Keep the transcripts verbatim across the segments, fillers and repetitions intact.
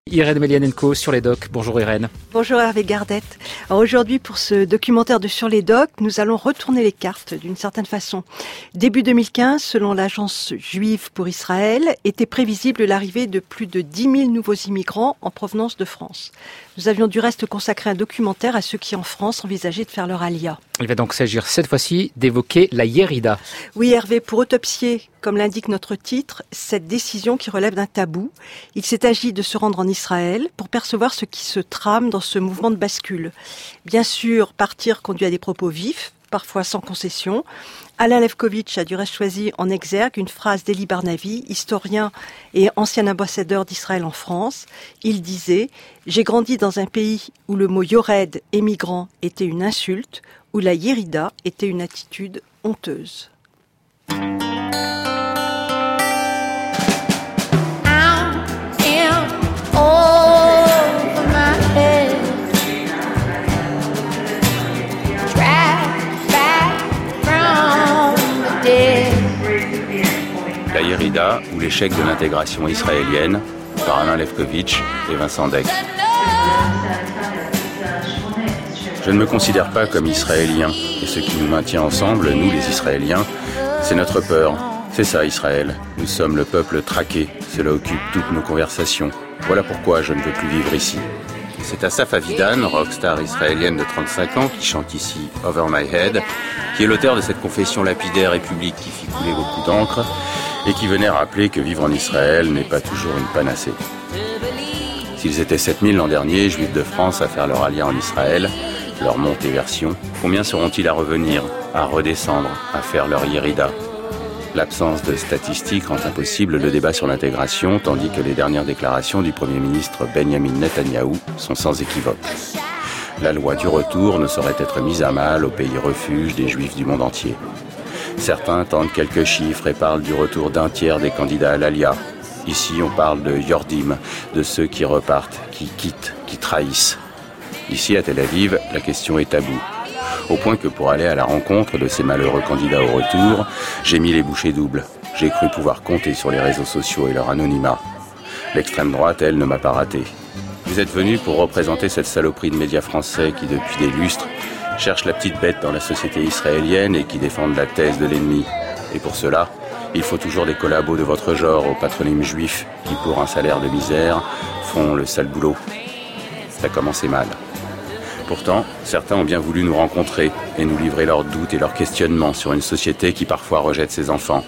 Irène Melianenko sur les docs. Bonjour Irène. Bonjour Hervé Gardette. Alors aujourd'hui, pour ce documentaire de Sur les docs, nous allons retourner les cartes d'une certaine façon. Début deux mille quinze, selon l'Agence juive pour Israël, était prévisible l'arrivée de plus de dix mille nouveaux immigrants en provenance de France. Nous avions du reste consacré un documentaire à ceux qui en France envisageaient de faire leur alia. Il va donc s'agir cette fois-ci d'évoquer la Yérida. Oui Hervé, pour autopsier, comme l'indique notre titre, cette décision qui relève d'un tabou, il s'est agi de se rendre en Israël pour percevoir ce qui se trame dans ce mouvement de bascule. Bien sûr, partir conduit à des propos vifs, parfois sans concession. Alain Lefkovitch a du reste choisi en exergue une phrase d'Eli Barnavi, historien et ancien ambassadeur d'Israël en France. Il disait « J'ai grandi dans un pays où le mot yored, émigrant, était une insulte, où la Yérida était une attitude honteuse. » La Yérida ou l'échec de l'intégration israélienne par Alain Lefkovitch et Vincent Deck. Je ne me considère pas comme israélien et ce qui nous maintient ensemble, nous les Israéliens, c'est notre peur. C'est ça Israël, nous sommes le peuple traqué, cela occupe toutes nos conversations. Voilà pourquoi je ne veux plus vivre ici. C'est Asaf Avidan, rockstar israélienne de trente-cinq ans, qui chante ici Over My Head, qui est l'auteur de cette confession lapidaire et publique qui fit couler beaucoup d'encre et qui venait rappeler que vivre en Israël n'est pas toujours une panacée. S'ils étaient sept mille l'an dernier, juifs de France, à faire leur alia en Israël, leur montée version, combien seront-ils à revenir, à redescendre, à faire leur Yérida ? L'absence de statistiques rend impossible le débat sur l'intégration, tandis que les dernières déclarations du Premier ministre Benjamin Netanyahou sont sans équivoque. La loi du retour ne saurait être mise à mal au pays refuge des Juifs du monde entier. Certains tentent quelques chiffres et parlent du retour d'un tiers des candidats à l'Alia. Ici, on parle de Yordim, de ceux qui repartent, qui quittent, qui trahissent. Ici, à Tel Aviv, la question est taboue. Au point que pour aller à la rencontre de ces malheureux candidats au retour, j'ai mis les bouchées doubles. J'ai cru pouvoir compter sur les réseaux sociaux et leur anonymat. L'extrême droite, elle, ne m'a pas raté. Vous êtes venus pour représenter cette saloperie de médias français qui, depuis des lustres, cherche la petite bête dans la société israélienne et qui défendent la thèse de l'ennemi. Et pour cela, il faut toujours des collabos de votre genre au patronyme juif qui, pour un salaire de misère, font le sale boulot. Ça a commencé mal. Pourtant, certains ont bien voulu nous rencontrer et nous livrer leurs doutes et leurs questionnements sur une société qui parfois rejette ses enfants.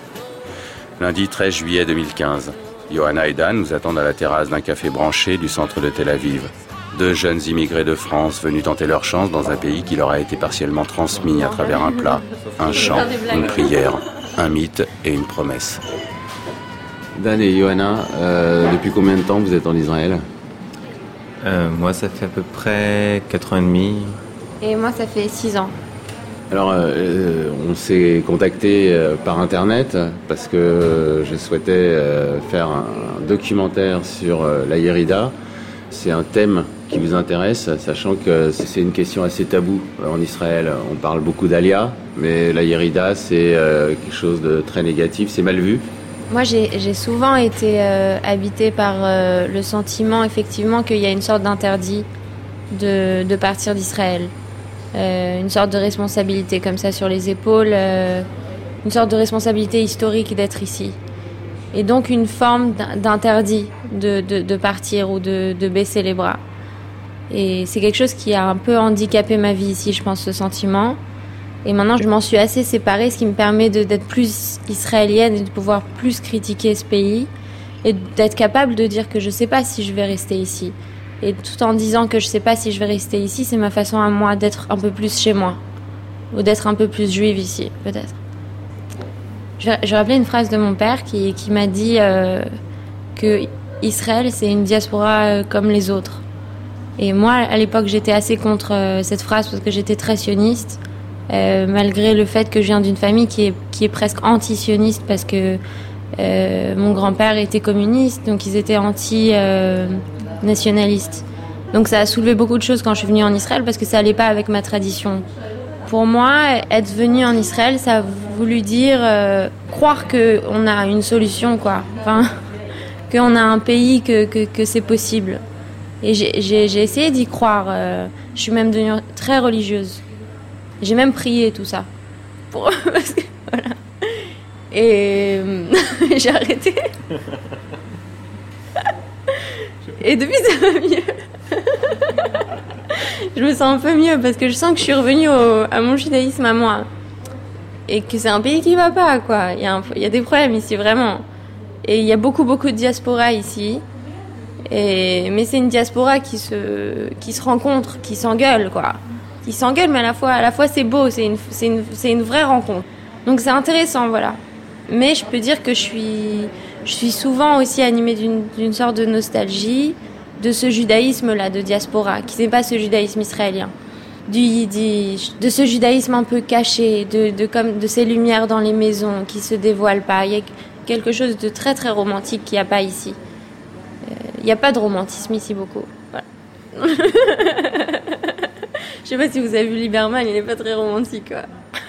Lundi treize juillet deux mille quinze, Johanna et Dan nous attendent à la terrasse d'un café branché du centre de Tel Aviv. Deux jeunes immigrés de France venus tenter leur chance dans un pays qui leur a été partiellement transmis à travers un plat, un chant, une prière, un mythe et une promesse. Dan et Johanna, euh, depuis combien de temps vous êtes en Israël ? Euh, moi, ça fait à peu près quatre ans et demi. Et moi, ça fait six ans. Alors, euh, on s'est contacté euh, par Internet parce que euh, je souhaitais euh, faire un documentaire sur euh, la Yérida. C'est un thème qui vous intéresse, sachant que c'est une question assez taboue en Israël. On parle beaucoup d'Alia, mais la Yérida, c'est euh, quelque chose de très négatif, c'est mal vu. Moi, j'ai, j'ai souvent été euh, habitée par euh, le sentiment, effectivement, qu'il y a une sorte d'interdit de, de partir d'Israël. Euh, une sorte de responsabilité comme ça sur les épaules, euh, une sorte de responsabilité historique d'être ici. Et donc une forme d'interdit de, de, de partir ou de, de baisser les bras. Et c'est quelque chose qui a un peu handicapé ma vie ici, je pense, ce sentiment. Et maintenant, je m'en suis assez séparée, ce qui me permet de, d'être plus israélienne et de pouvoir plus critiquer ce pays et d'être capable de dire que je ne sais pas si je vais rester ici. Et tout en disant que je ne sais pas si je vais rester ici, c'est ma façon à moi d'être un peu plus chez moi ou d'être un peu plus juive ici, peut-être. Je vais, je vais rappeler une phrase de mon père qui, qui m'a dit euh, que Israël, c'est une diaspora euh, comme les autres. Et moi, à l'époque, j'étais assez contre euh, cette phrase parce que j'étais très sioniste. Euh, malgré le fait que je viens d'une famille qui est, qui est presque anti-sioniste parce que euh, mon grand-père était communiste, donc ils étaient anti-nationalistes. Euh, donc ça a soulevé beaucoup de choses quand je suis venue en Israël parce que ça allait pas avec ma tradition. Pour moi, être venue en Israël, ça a voulu dire euh, croire qu'on a une solution, quoi. Enfin, qu'on a un pays, que, que, que c'est possible. Et j'ai, j'ai, j'ai essayé d'y croire. Euh, je suis même devenue très religieuse. J'ai même prié, tout ça. Pour... Parce que, voilà. Et j'ai arrêté. Et depuis, ça va mieux. Je me sens un peu mieux parce que je sens que je suis revenue au, à mon judaïsme à moi. Et que c'est un pays qui va pas, quoi. Il y a, un, il y a des problèmes ici, vraiment. Et il y a beaucoup, beaucoup de diaspora ici. Et, mais c'est une diaspora qui se, qui se rencontre, qui s'engueule, quoi. Qui s'engueule, mais à la fois, à la fois c'est beau, c'est une, c'est une, c'est une vraie rencontre. Donc c'est intéressant, voilà. Mais je peux dire que je suis, je suis souvent aussi animée d'une, d'une sorte de nostalgie de ce judaïsme-là, de diaspora, qui n'est pas ce judaïsme israélien. Du yiddish, de ce judaïsme un peu caché, de, de, comme, de ces lumières dans les maisons qui ne se dévoilent pas. Il y a quelque chose de très très romantique qu'il n'y a pas ici. Euh, il n'y a pas de romantisme ici beaucoup. Voilà. Je ne sais pas si vous avez vu Lieberman, il n'est pas très romantique, quoi.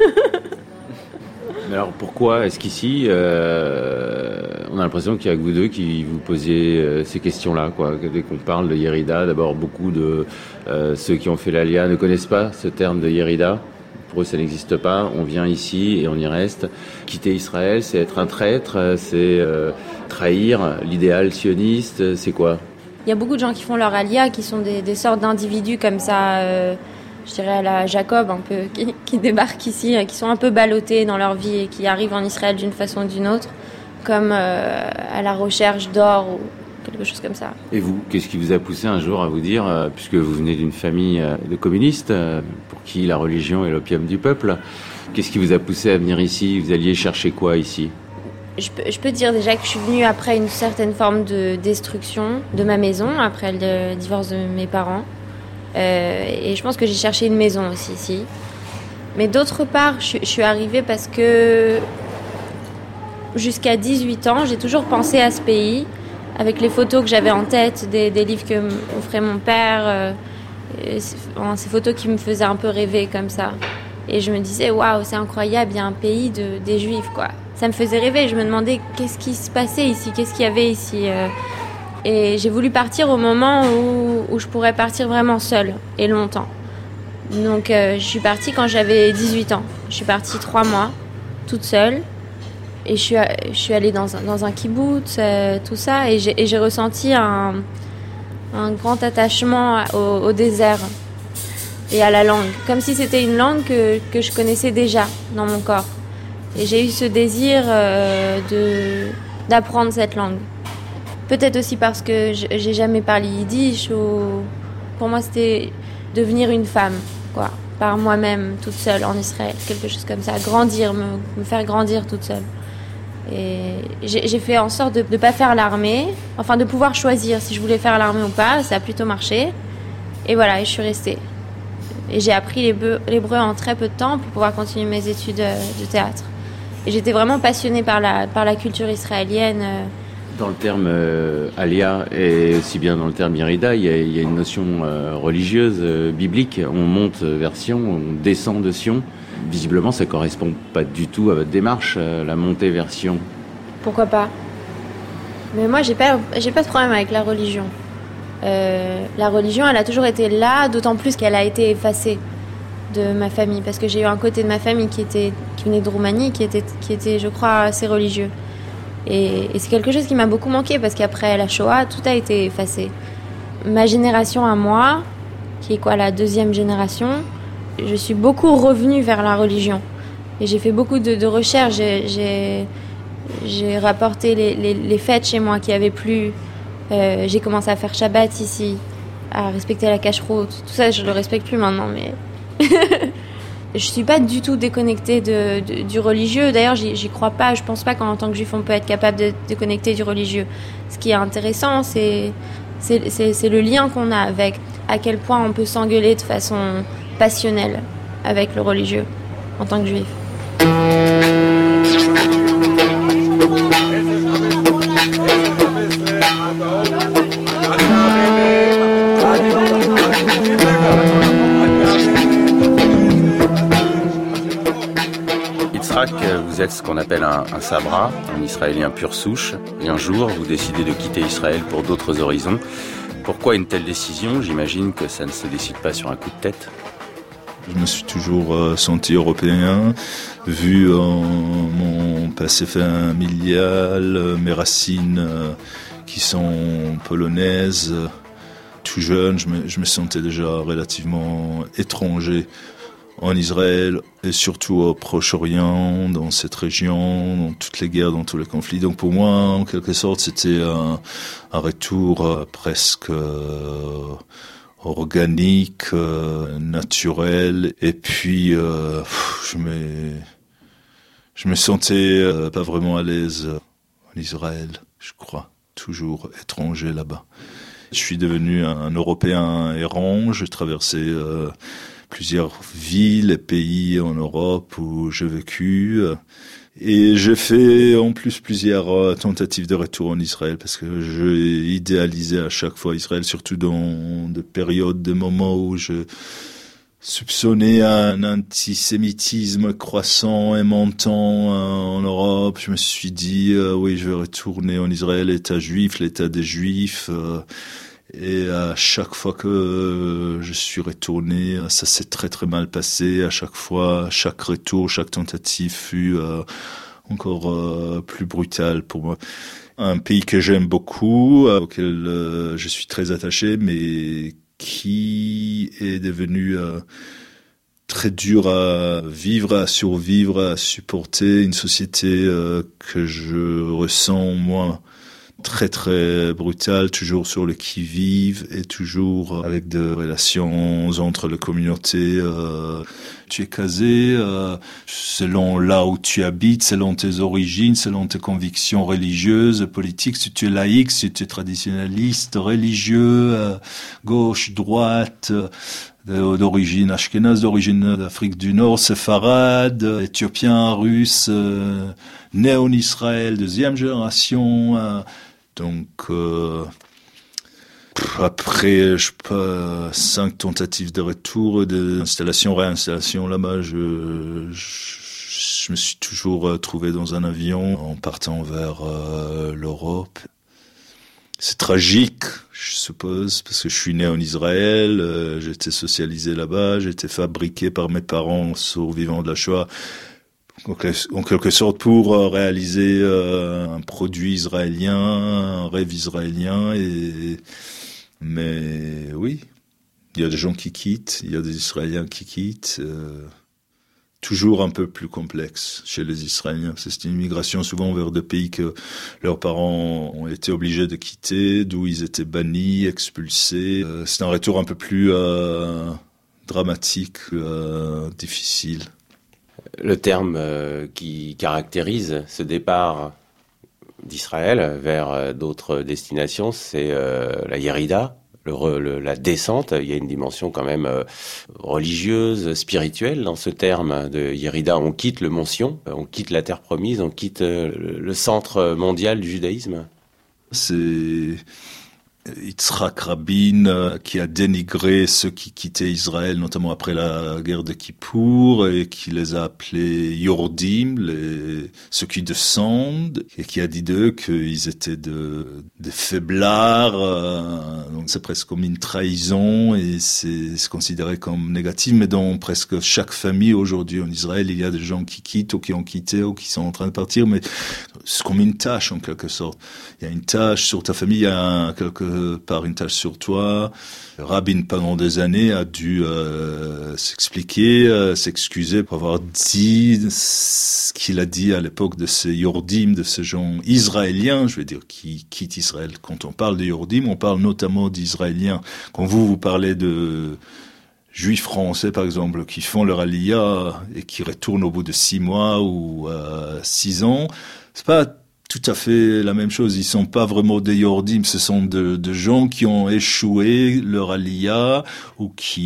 Alors pourquoi est-ce qu'ici, euh, on a l'impression qu'il y a que vous deux qui vous posiez euh, ces questions-là, quoi. Dès qu'on parle de Yérida, d'abord beaucoup de euh, ceux qui ont fait l'Alia ne connaissent pas ce terme de Yérida. Pour eux, ça n'existe pas. On vient ici et on y reste. Quitter Israël, c'est être un traître, c'est euh, trahir l'idéal sioniste, c'est quoi ? Il y a beaucoup de gens qui font leur Alia, qui sont des, des sortes d'individus comme ça... Euh je dirais à la Jacob un peu, qui, qui débarquent ici, qui sont un peu ballottés dans leur vie et qui arrivent en Israël d'une façon ou d'une autre, comme euh, à la recherche d'or ou quelque chose comme ça. Et vous, qu'est-ce qui vous a poussé un jour à vous dire, euh, puisque vous venez d'une famille euh, de communistes, euh, pour qui la religion est l'opium du peuple, qu'est-ce qui vous a poussé à venir ici ? Vous alliez chercher quoi ici ? Je peux, je peux dire déjà que je suis venue après une certaine forme de destruction de ma maison, après le divorce de mes parents. Euh, et je pense que j'ai cherché une maison aussi ici. Mais d'autre part, je, je suis arrivée parce que jusqu'à dix-huit ans, j'ai toujours pensé à ce pays, avec les photos que j'avais en tête, des, des livres que m'offrait mon père, euh, ces photos qui me faisaient un peu rêver comme ça. Et je me disais, waouh, c'est incroyable, il y a un pays de, des Juifs, quoi. Ça me faisait rêver, je me demandais qu'est-ce qui se passait ici, qu'est-ce qu'il y avait ici. euh, Et j'ai voulu partir au moment où, où je pourrais partir vraiment seule et longtemps. Donc euh, je suis partie quand j'avais dix-huit ans. Je suis partie trois mois, toute seule. Et je suis, je suis allée dans un, dans un kibbutz, euh, tout ça. Et j'ai, et j'ai ressenti un, un grand attachement au, au désert et à la langue. Comme si c'était une langue que, que je connaissais déjà dans mon corps. Et j'ai eu ce désir euh, de, d'apprendre cette langue. Peut-être aussi parce que j'ai jamais parlé yiddish ou... Pour moi, c'était devenir une femme, quoi. Par moi-même, toute seule, en Israël. Quelque chose comme ça. Grandir, me, me faire grandir toute seule. Et j'ai, j'ai fait en sorte de ne pas faire l'armée. Enfin, de pouvoir choisir si je voulais faire l'armée ou pas. Ça a plutôt marché. Et voilà, et je suis restée. Et j'ai appris l'hébreu, l'hébreu en très peu de temps pour pouvoir continuer mes études de théâtre. Et j'étais vraiment passionnée par la, par la culture israélienne. Dans le terme euh, Alia et aussi bien dans le terme Yérida, il y a, il y a une notion euh, religieuse, euh, biblique. On monte vers Sion, on descend de Sion. Visiblement, ça ne correspond pas du tout à votre démarche, euh, la montée vers Sion. Pourquoi pas ? Mais moi, j'ai pas, j'ai pas de problème avec la religion. Euh, la religion, elle a toujours été là, d'autant plus qu'elle a été effacée de ma famille. Parce que j'ai eu un côté de ma famille qui, était, qui venait de Roumanie, qui était, qui était, je crois, assez religieux. Et, et c'est quelque chose qui m'a beaucoup manqué parce qu'après la Shoah, tout a été effacé. Ma génération à moi, qui est quoi, la deuxième génération, je suis beaucoup revenue vers la religion. Et j'ai fait beaucoup de, de recherches. J'ai, j'ai, j'ai rapporté les, les, les fêtes chez moi qui avaient plu. Euh, j'ai commencé à faire Shabbat ici, à respecter la cacheroute. Tout ça, je le respecte plus maintenant, mais... Je suis pas du tout déconnectée de, de, du religieux. D'ailleurs, j'y, j'y crois pas. Je pense pas qu'en tant que juif, on peut être capable de déconnecter du religieux. Ce qui est intéressant, c'est, c'est, c'est, c'est le lien qu'on a avec, à quel point on peut s'engueuler de façon passionnelle avec le religieux en tant que juif. Yitzhak, vous êtes êtes ce qu'on appelle un, un sabra, un Israélien pure souche, et un jour, vous décidez de quitter Israël pour d'autres horizons. Pourquoi une telle décision ? J'imagine que ça ne se décide pas sur un coup de tête. Je me suis toujours euh, senti européen, vu euh, mon passé familial, euh, mes racines euh, qui sont polonaises. Tout jeune, je me, je me sentais déjà relativement étranger en Israël et surtout au Proche-Orient, dans cette région, dans toutes les guerres, dans tous les conflits. Donc pour moi, en quelque sorte, c'était un, un retour euh, presque euh, organique, euh, naturel. Et puis, euh, je me, je me sentais euh, pas vraiment à l'aise en Israël, je crois, toujours étranger là-bas. Je suis devenu un Européen errant, j'ai traversé euh, plusieurs villes et pays en Europe où j'ai vécu. Et j'ai fait en plus plusieurs tentatives de retour en Israël parce que j'ai idéalisé à chaque fois Israël, surtout dans des périodes, des moments où je soupçonnais un antisémitisme croissant et montant en Europe. Je me suis dit, euh, oui, je vais retourner en Israël, l'État juif, l'État des Juifs. Euh, et à chaque fois que je suis retourné, ça s'est très très mal passé. À chaque fois, chaque retour, chaque tentative fut euh, encore euh, plus brutal pour moi. Un pays que j'aime beaucoup, auquel euh, je suis très attaché, mais qui est devenu euh, très dur à vivre, à survivre, à supporter, une société euh, que je ressens moi très très brutale, toujours sur le qui-vive et toujours avec des relations entre les communautés. Euh, tu es casé euh, selon là où tu habites, selon tes origines, selon tes convictions religieuses, politiques. Si tu es laïque, si tu es traditionnaliste, religieux, euh, gauche, droite, euh, d'origine ashkénaze, d'origine d'Afrique du Nord, séfarade, éthiopien, russe, euh, né en Israël, deuxième génération. Euh, donc euh, après, je sais pas, cinq tentatives de retour, d'installation, réinstallation là-bas, je, je, je me suis toujours trouvé dans un avion en partant vers euh, l'Europe. C'est tragique, je suppose, parce que je suis né en Israël, euh, j'ai été socialisé là-bas, j'ai été fabriqué par mes parents survivants de la Shoah, en quelque sorte pour réaliser euh, un produit israélien, un rêve israélien. Et mais oui, il y a des gens qui quittent, il y a des Israéliens qui quittent. Euh, toujours un peu plus complexe chez les Israéliens. C'est une immigration souvent vers des pays que leurs parents ont été obligés de quitter, d'où ils étaient bannis, expulsés. Euh, c'est un retour un peu plus euh, dramatique, euh, difficile. Le terme euh, qui caractérise ce départ d'Israël vers euh, d'autres destinations, c'est euh, la Yérida, le re, le, la descente. Il y a une dimension quand même euh, religieuse, spirituelle dans ce terme de Yérida. On quitte le Mont Sion, on quitte la terre promise, on quitte euh, le centre mondial du judaïsme. C'est Yitzhak Rabin euh, qui a dénigré ceux qui quittaient Israël, notamment après la guerre de Kippour, et qui les a appelés Yordim, les, ceux qui descendent, et qui a dit d'eux qu'ils étaient de, des faiblards. Euh, donc c'est presque comme une trahison, et c'est, c'est considéré comme négatif. Mais dans presque chaque famille aujourd'hui en Israël, il y a des gens qui quittent, ou qui ont quitté, ou qui sont en train de partir, mais c'est comme une tâche en quelque sorte. Il y a une tâche sur ta famille, il y a un, quelque par une tâche sur toi. Rabin, pendant des années, a dû euh, s'expliquer, euh, s'excuser pour avoir dit ce qu'il a dit à l'époque de ces Yordim, de ces gens israéliens, je veux dire, qui quittent Israël. Quand on parle de Yordim, on parle notamment d'Israéliens. Quand vous, vous parlez de Juifs français, par exemple, qui font leur aliyah et qui retournent au bout de six mois ou euh, six ans, c'est pas tout à fait la même chose. Ils sont pas vraiment des Yordim, ce sont de, de gens qui ont échoué leur aliyah ou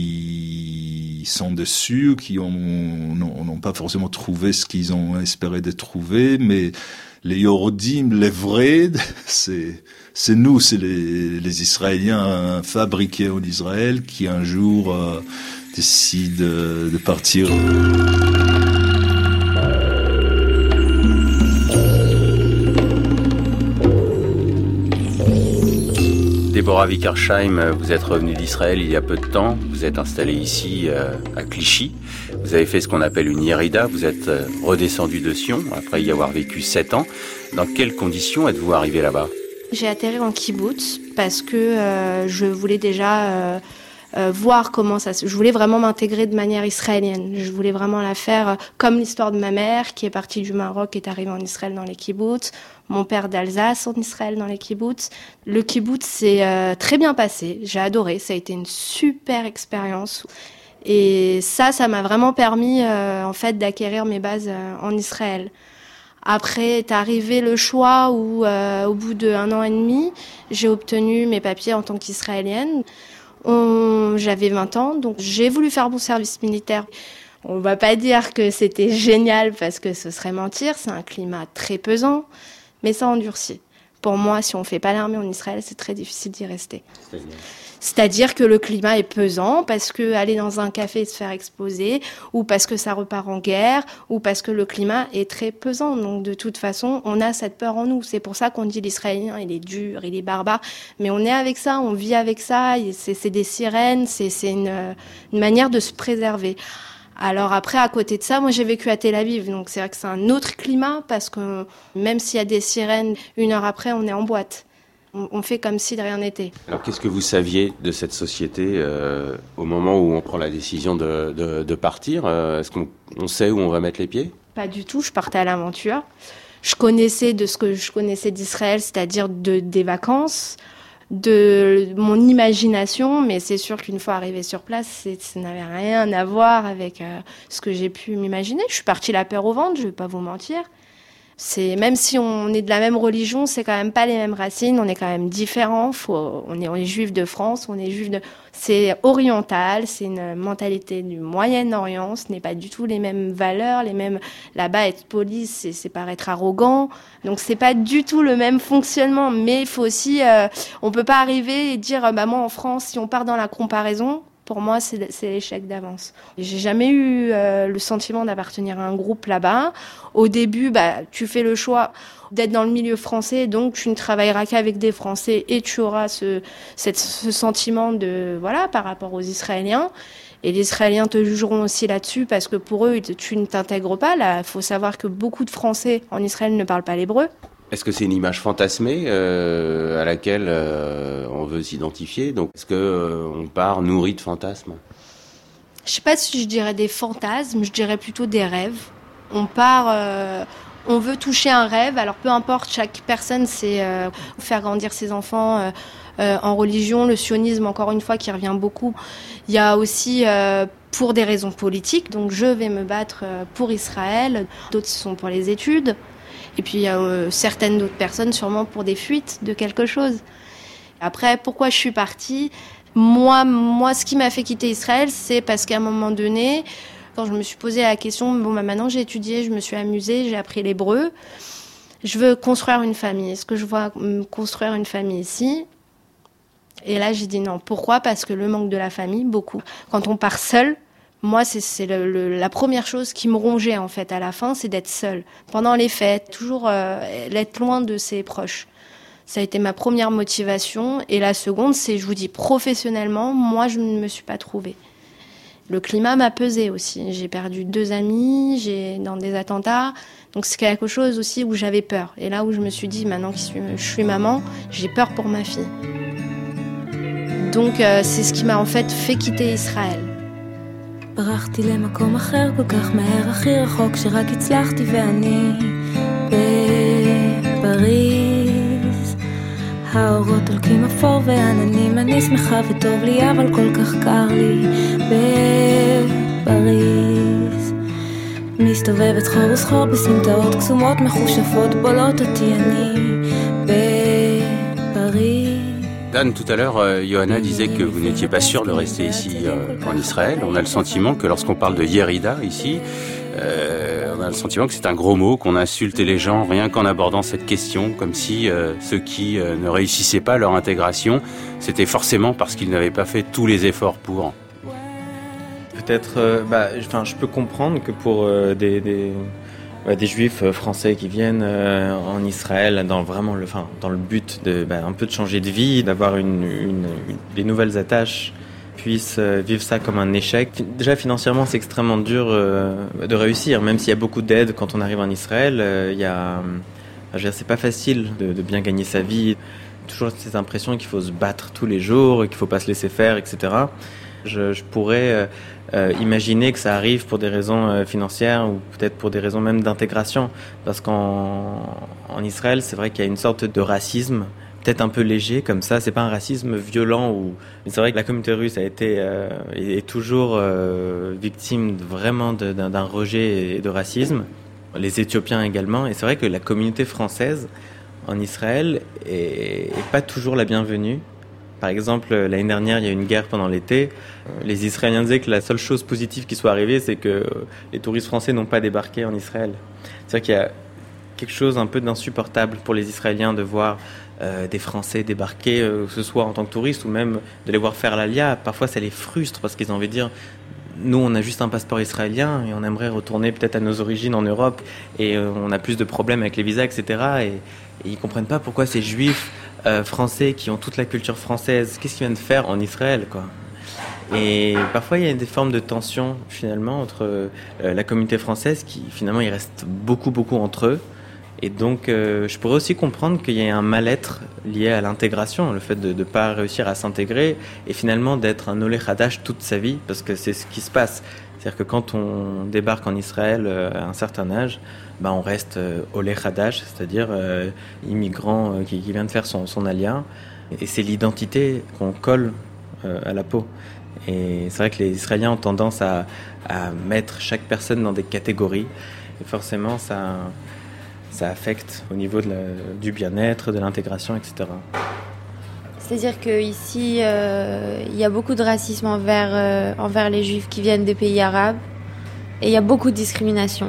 qui sont dessus, ou qui ont, n'ont pas forcément trouvé ce qu'ils ont espéré de trouver, mais les Yordim, les vrais, c'est, c'est nous, c'est les, les Israéliens fabriqués en Israël qui un jour euh, décident de partir. Déborah Wickersheim, vous êtes revenue d'Israël il y a peu de temps. Vous êtes installée ici euh, à Clichy. Vous avez fait ce qu'on appelle une Yérida. Vous êtes euh, redescendue de Sion après y avoir vécu sept ans. Dans quelles conditions êtes-vous arrivée là-bas ? J'ai atterri en kibbutz parce que euh, je voulais déjà euh, euh, voir comment ça se... Je voulais vraiment m'intégrer de manière israélienne. Je voulais vraiment la faire euh, comme l'histoire de ma mère qui est partie du Maroc, qui est arrivée en Israël dans les kibbutz. Mon père d'Alsace en Israël dans les kibbutz. Le kibbutz s'est euh, très bien passé. J'ai adoré. Ça a été une super expérience. Et ça, ça m'a vraiment permis euh, en fait d'acquérir mes bases euh, en Israël. Après est arrivé le choix où, euh, au bout d'un an et demi, j'ai obtenu mes papiers en tant qu'israélienne. On, j'avais vingt ans, donc j'ai voulu faire mon service militaire. On va pas dire que c'était génial parce que ce serait mentir, c'est un climat très pesant, mais ça endurcit. Pour moi, si on fait pas l'armée en Israël, c'est très difficile d'y rester. C'est-à-dire C'est-à-dire que le climat est pesant parce que aller dans un café et se faire exploser, ou parce que ça repart en guerre, ou parce que le climat est très pesant. Donc de toute façon, on a cette peur en nous. C'est pour ça qu'on dit l'Israélien, il est dur, il est barbare. Mais on est avec ça, on vit avec ça. C'est, c'est des sirènes, c'est, c'est une, une manière de se préserver. Alors après, à côté de ça, moi j'ai vécu à Tel Aviv, donc c'est vrai que c'est un autre climat parce que même s'il y a des sirènes, une heure après, on est en boîte. On fait comme si de rien n'était. Alors qu'est-ce que vous saviez de cette société euh, au moment où on prend la décision de, de, de partir euh, Est-ce qu'on on sait où on va mettre les pieds ? Pas du tout, je partais à l'aventure. Je connaissais de ce que je connaissais d'Israël, c'est-à-dire de, des vacances, de mon imagination, mais c'est sûr qu'une fois arrivée sur place, c'est, ça n'avait rien à voir avec euh, ce que j'ai pu m'imaginer. Je suis partie la peur au ventre, je vais pas vous mentir. C'est, même si on est de la même religion, c'est quand même pas les mêmes racines, on est quand même différents. Faut, on est, on est juif de France, on est juif de, c'est oriental, c'est une mentalité du Moyen-Orient, ce n'est pas du tout les mêmes valeurs, les mêmes, là-bas être poli, c'est, c'est paraître arrogant. Donc c'est pas du tout le même fonctionnement, mais il faut aussi, euh, on peut pas arriver et dire, bah moi en France, si on part dans la comparaison, pour moi, c'est, c'est l'échec d'avance. J'ai jamais eu euh, le sentiment d'appartenir à un groupe là-bas. Au début, bah, tu fais le choix d'être dans le milieu français, donc tu ne travailleras qu'avec des Français et tu auras ce, cette, ce sentiment de, voilà, par rapport aux Israéliens. Et les Israéliens te jugeront aussi là-dessus parce que pour eux, tu ne t'intègres pas. Là, il faut savoir que beaucoup de Français en Israël ne parlent pas l'hébreu. Est-ce que c'est une image fantasmée euh, à laquelle euh, on veut s'identifier ? Donc, est-ce que euh, on part nourri de fantasmes ? Je sais pas si je dirais des fantasmes, je dirais plutôt des rêves. On part, euh, on veut toucher un rêve. Alors peu importe, chaque personne, c'est euh, faire grandir ses enfants euh, euh, en religion. Le sionisme, encore une fois, qui revient beaucoup. Il y a aussi euh, pour des raisons politiques. Donc je vais me battre pour Israël. D'autres sont pour les études. Et puis il y a euh, certaines d'autres personnes sûrement pour des fuites de quelque chose. Après, pourquoi je suis partie ? Moi, moi, ce qui m'a fait quitter Israël, c'est parce qu'à un moment donné, quand je me suis posé la question, bon, bah, maintenant j'ai étudié, je me suis amusée, j'ai appris l'hébreu, je veux construire une famille. Est-ce que je vois construire une famille ici ? Et là, j'ai dit non. Pourquoi ? Parce que le manque de la famille, beaucoup. Quand on part seul, moi, c'est, c'est le, le, la première chose qui me rongeait, en fait, à la fin, c'est d'être seule. Pendant les fêtes, toujours euh, être loin de ses proches. Ça a été ma première motivation. Et la seconde, c'est, je vous dis, professionnellement, moi, je ne me suis pas trouvée. Le climat m'a pesé aussi. J'ai perdu deux amis, j'ai dans des attentats. Donc, c'est quelque chose aussi où j'avais peur. Et là où je me suis dit, maintenant que je suis maman, j'ai peur pour ma fille. Donc, euh, c'est ce qui m'a, en fait, fait quitter Israël. ברחתי למקום אחר כל כך מהר, הכי רחוק שרק הצלחתי ואני בפריז. האורות הולכים אפור ועננים, אני שמחה וטוב לי אבל כל כך קר לי בפריז. מסתובבת חור וסחור בסמטאות קסומות מחושפות בולות אותי אני בפריז. Dan, tout à l'heure, euh, Johanna disait que vous n'étiez pas sûr de rester ici euh, en Israël. On a le sentiment que lorsqu'on parle de Yérida ici, euh, on a le sentiment que c'est un gros mot, qu'on insulte les gens rien qu'en abordant cette question, comme si euh, ceux qui euh, ne réussissaient pas leur intégration, c'était forcément parce qu'ils n'avaient pas fait tous les efforts pour. Peut-être, euh, bah, enfin, je peux comprendre que pour euh, des, des Ouais, des juifs français qui viennent euh, en Israël dans vraiment le, enfin, dans le but de bah, un peu de changer de vie, d'avoir une, une, une, des nouvelles attaches, puissent euh, vivre ça comme un échec. Déjà financièrement, c'est extrêmement dur euh, de réussir, même s'il y a beaucoup d'aide quand on arrive en Israël. Euh, il y a, je veux dire, c'est pas facile de, de bien gagner sa vie. Toujours cette impression qu'il faut se battre tous les jours, qu'il faut pas se laisser faire, et cetera. Je, je pourrais euh, euh, imaginer que ça arrive pour des raisons euh, financières ou peut-être pour des raisons même d'intégration. Parce qu'en en Israël, c'est vrai qu'il y a une sorte de racisme, peut-être un peu léger comme ça. C'est pas un racisme violent. Ou... Mais c'est vrai que la communauté russe a été euh, est toujours euh, victime de, vraiment de, d'un, d'un rejet et de racisme. Les Éthiopiens également. Et c'est vrai que la communauté française en Israël est, est pas toujours la bienvenue. Par exemple, l'année dernière, il y a eu une guerre pendant l'été. Les Israéliens disaient que la seule chose positive qui soit arrivée, c'est que les touristes français n'ont pas débarqué en Israël. C'est-à-dire qu'il y a quelque chose un peu d'insupportable pour les Israéliens de voir euh, des Français débarquer, euh, que ce soit en tant que touristes ou même de les voir faire l'Alia. Parfois, ça les frustre parce qu'ils ont envie de dire « Nous, on a juste un passeport israélien et on aimerait retourner peut-être à nos origines en Europe et euh, on a plus de problèmes avec les visas, et cetera » Et, et ils ne comprennent pas pourquoi ces Juifs Euh, français qui ont toute la culture française, qu'est-ce qu'ils viennent faire en Israël, quoi. Et parfois il y a des formes de tension finalement entre euh, la communauté française qui finalement ils restent beaucoup beaucoup entre eux. Et donc euh, je pourrais aussi comprendre qu'il y ait un mal-être lié à l'intégration, le fait de ne pas réussir à s'intégrer et finalement d'être un olé hadash toute sa vie, parce que c'est ce qui se passe. C'est-à-dire que quand on débarque en Israël euh, à un certain âge, bah on reste euh, olé hadash, c'est-à-dire euh, immigrant euh, qui, qui vient de faire son, son alia. Et c'est l'identité qu'on colle euh, à la peau. Et c'est vrai que les Israéliens ont tendance à, à mettre chaque personne dans des catégories. Et forcément, ça, ça affecte au niveau de la, du bien-être, de l'intégration, et cetera. C'est-à-dire qu'ici, euh, il y a beaucoup de racisme envers, euh, envers les Juifs qui viennent des pays arabes. Et il y a beaucoup de discrimination.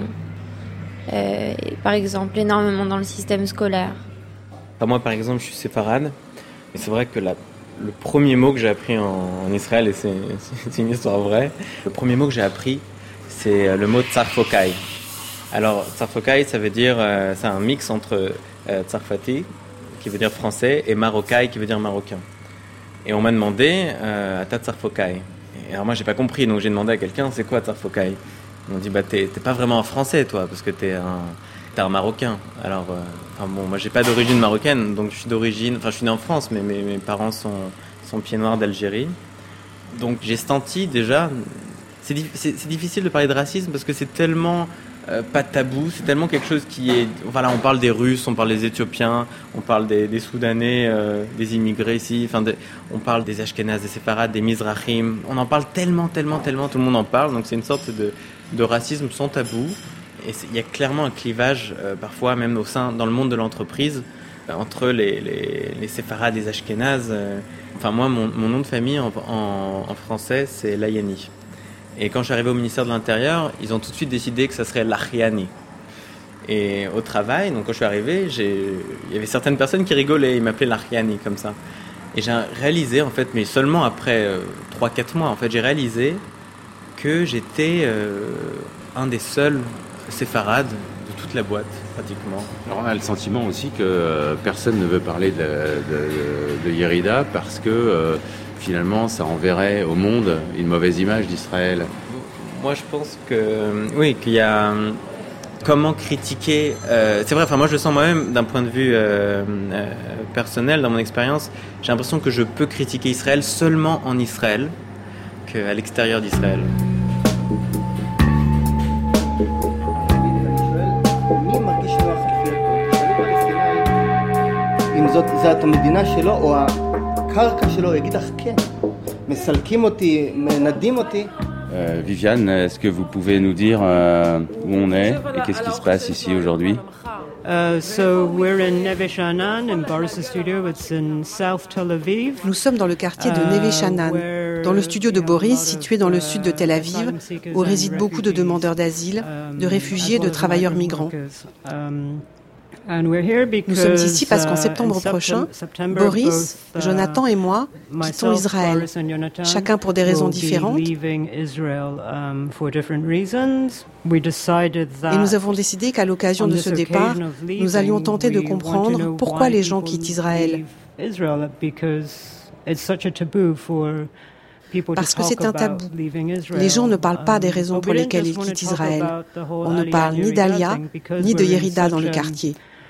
Euh, par exemple, énormément dans le système scolaire. Enfin, moi, par exemple, je suis séfarade. Et c'est vrai que la, le premier mot que j'ai appris en, en Israël, et c'est, c'est une histoire vraie, le premier mot que j'ai appris, c'est le mot tsarfokai. Alors, tsarfokai, ça veut dire, euh, c'est un mix entre euh, tsarfati, qui veut dire français, et marocain, qui veut dire marocain. Et on m'a demandé, euh, à ta tsarfokai. Et alors moi, j'ai pas compris, donc j'ai demandé à quelqu'un, c'est quoi tsarfokai? Ils m'ont dit, bah, t'es, t'es pas vraiment un français, toi, parce que t'es un, t'es un marocain. Alors, euh, enfin bon, moi, j'ai pas d'origine marocaine, donc je suis d'origine, enfin, je suis né en France, mais mes, mes parents sont, sont pieds noirs d'Algérie. Donc, j'ai senti déjà, c'est, c'est, c'est difficile de parler de racisme parce que c'est tellement euh, pas tabou, c'est tellement quelque chose qui est, voilà, on parle des Russes, on parle des Éthiopiens, on parle des, des Soudanais, euh, des immigrés ici, enfin, de, on parle des Ashkénazes, des Séfarades, des Mizrahim, on en parle tellement, tellement, tellement, tout le monde en parle, donc c'est une sorte de, de racisme sans tabou. Et il y a clairement un clivage, euh, parfois même au sein, dans le monde de l'entreprise, euh, entre les, les, les séfarades et les ashkénazes. Euh, enfin, moi, mon, mon nom de famille en, en, en français, c'est Layani. Et quand je suis arrivé au ministère de l'Intérieur, ils ont tout de suite décidé que ça serait Lachiani. Et au travail, donc quand je suis arrivé, j'ai... il y avait certaines personnes qui rigolaient, ils m'appelaient Lachiani comme ça. Et j'ai réalisé, en fait, mais seulement après euh, trois quatre mois, en fait, j'ai réalisé que j'étais euh, un des seuls séfarades de toute la boîte, pratiquement. Alors on a le sentiment aussi que euh, personne ne veut parler de, de, de, de Yérida parce que euh, finalement ça enverrait au monde une mauvaise image d'Israël. Moi je pense que oui, qu'il y a comment critiquer. Euh, c'est vrai, enfin moi je le sens moi-même d'un point de vue euh, euh, personnel, dans mon expérience, j'ai l'impression que je peux critiquer Israël seulement en Israël qu'à l'extérieur d'Israël. זאת, זאת המדינה שלו או הקרקע שלו, יגיד לך כן. מסלקים אותי, מנדים אותי. Euh, Viviane, est-ce que vous pouvez nous dire euh, où on est et qu'est-ce qui se passe ici aujourd'hui? Uh, so we're in Neve Sha'anan in Boris' studio. It's in South Tel Aviv. Nous sommes dans le quartier de Neve Sha'anan, dans le studio de Boris, situé dans le sud de Tel Aviv, où résident beaucoup de demandeurs d'asile, de réfugiés et de travailleurs migrants. Nous sommes ici parce qu'en septembre prochain, Boris, Jonathan et moi quittons Israël, chacun pour des raisons différentes. Et nous avons décidé qu'à l'occasion de ce départ, nous allions tenter de comprendre pourquoi les gens quittent Israël. Parce que c'est un tabou. Les gens ne parlent pas des raisons pour lesquelles ils quittent Israël. On ne parle ni d'Alia, ni de Yérida dans le quartier.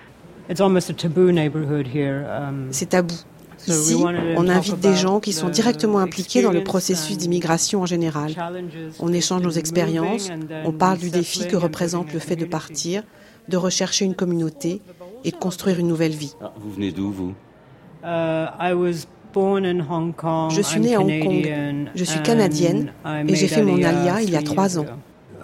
C'est tabou. Ici, on invite des gens qui sont directement impliqués dans le processus d'immigration en général. On échange nos expériences, on parle du défi que représente le fait de partir, de rechercher une communauté et de construire une nouvelle vie. Vous venez d'où, vous ? Je suis née à Hong Kong, je suis canadienne et j'ai fait mon Aliyah il y a trois ans.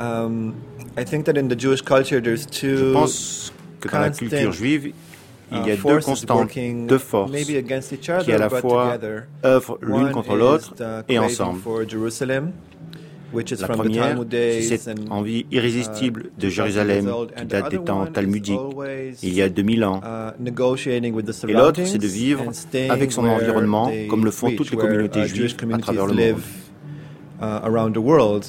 Je pense que dans la culture juive, il y a deux constantes, deux forces, qui à la fois œuvrent l'une contre l'autre et ensemble. La première, c'est cette envie irrésistible de Jérusalem qui date des temps talmudiques, il y a deux mille ans. Et l'autre, c'est de vivre avec son environnement, comme le font toutes les communautés juives à travers le monde.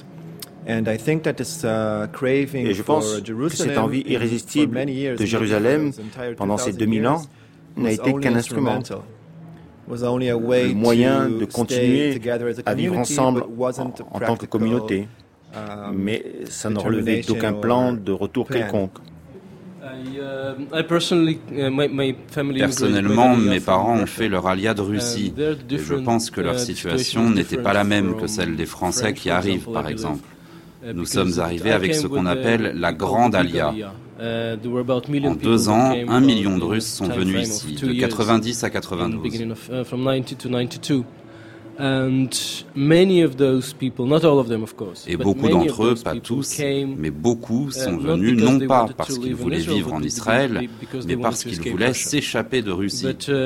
Et je pense que cette envie irrésistible de Jérusalem, pendant ces deux mille ans, n'a été qu'un instrument. Le moyen de continuer à vivre ensemble en, en tant que communauté. Mais ça ne relevait d'aucun plan de retour quelconque. Personnellement, mes parents ont fait leur Aliyah de Russie. Et je pense que leur situation n'était pas la même que celle des Français qui arrivent, par exemple. Nous sommes arrivés avec ce qu'on appelle la Grande Aliyah. En deux ans, un million de Russes sont venus ici, de quatre-vingt-dix à quatre-vingt-douze. Et beaucoup d'entre eux, pas tous, mais beaucoup sont venus non pas parce qu'ils voulaient vivre en Israël, mais parce qu'ils voulaient s'échapper de Russie.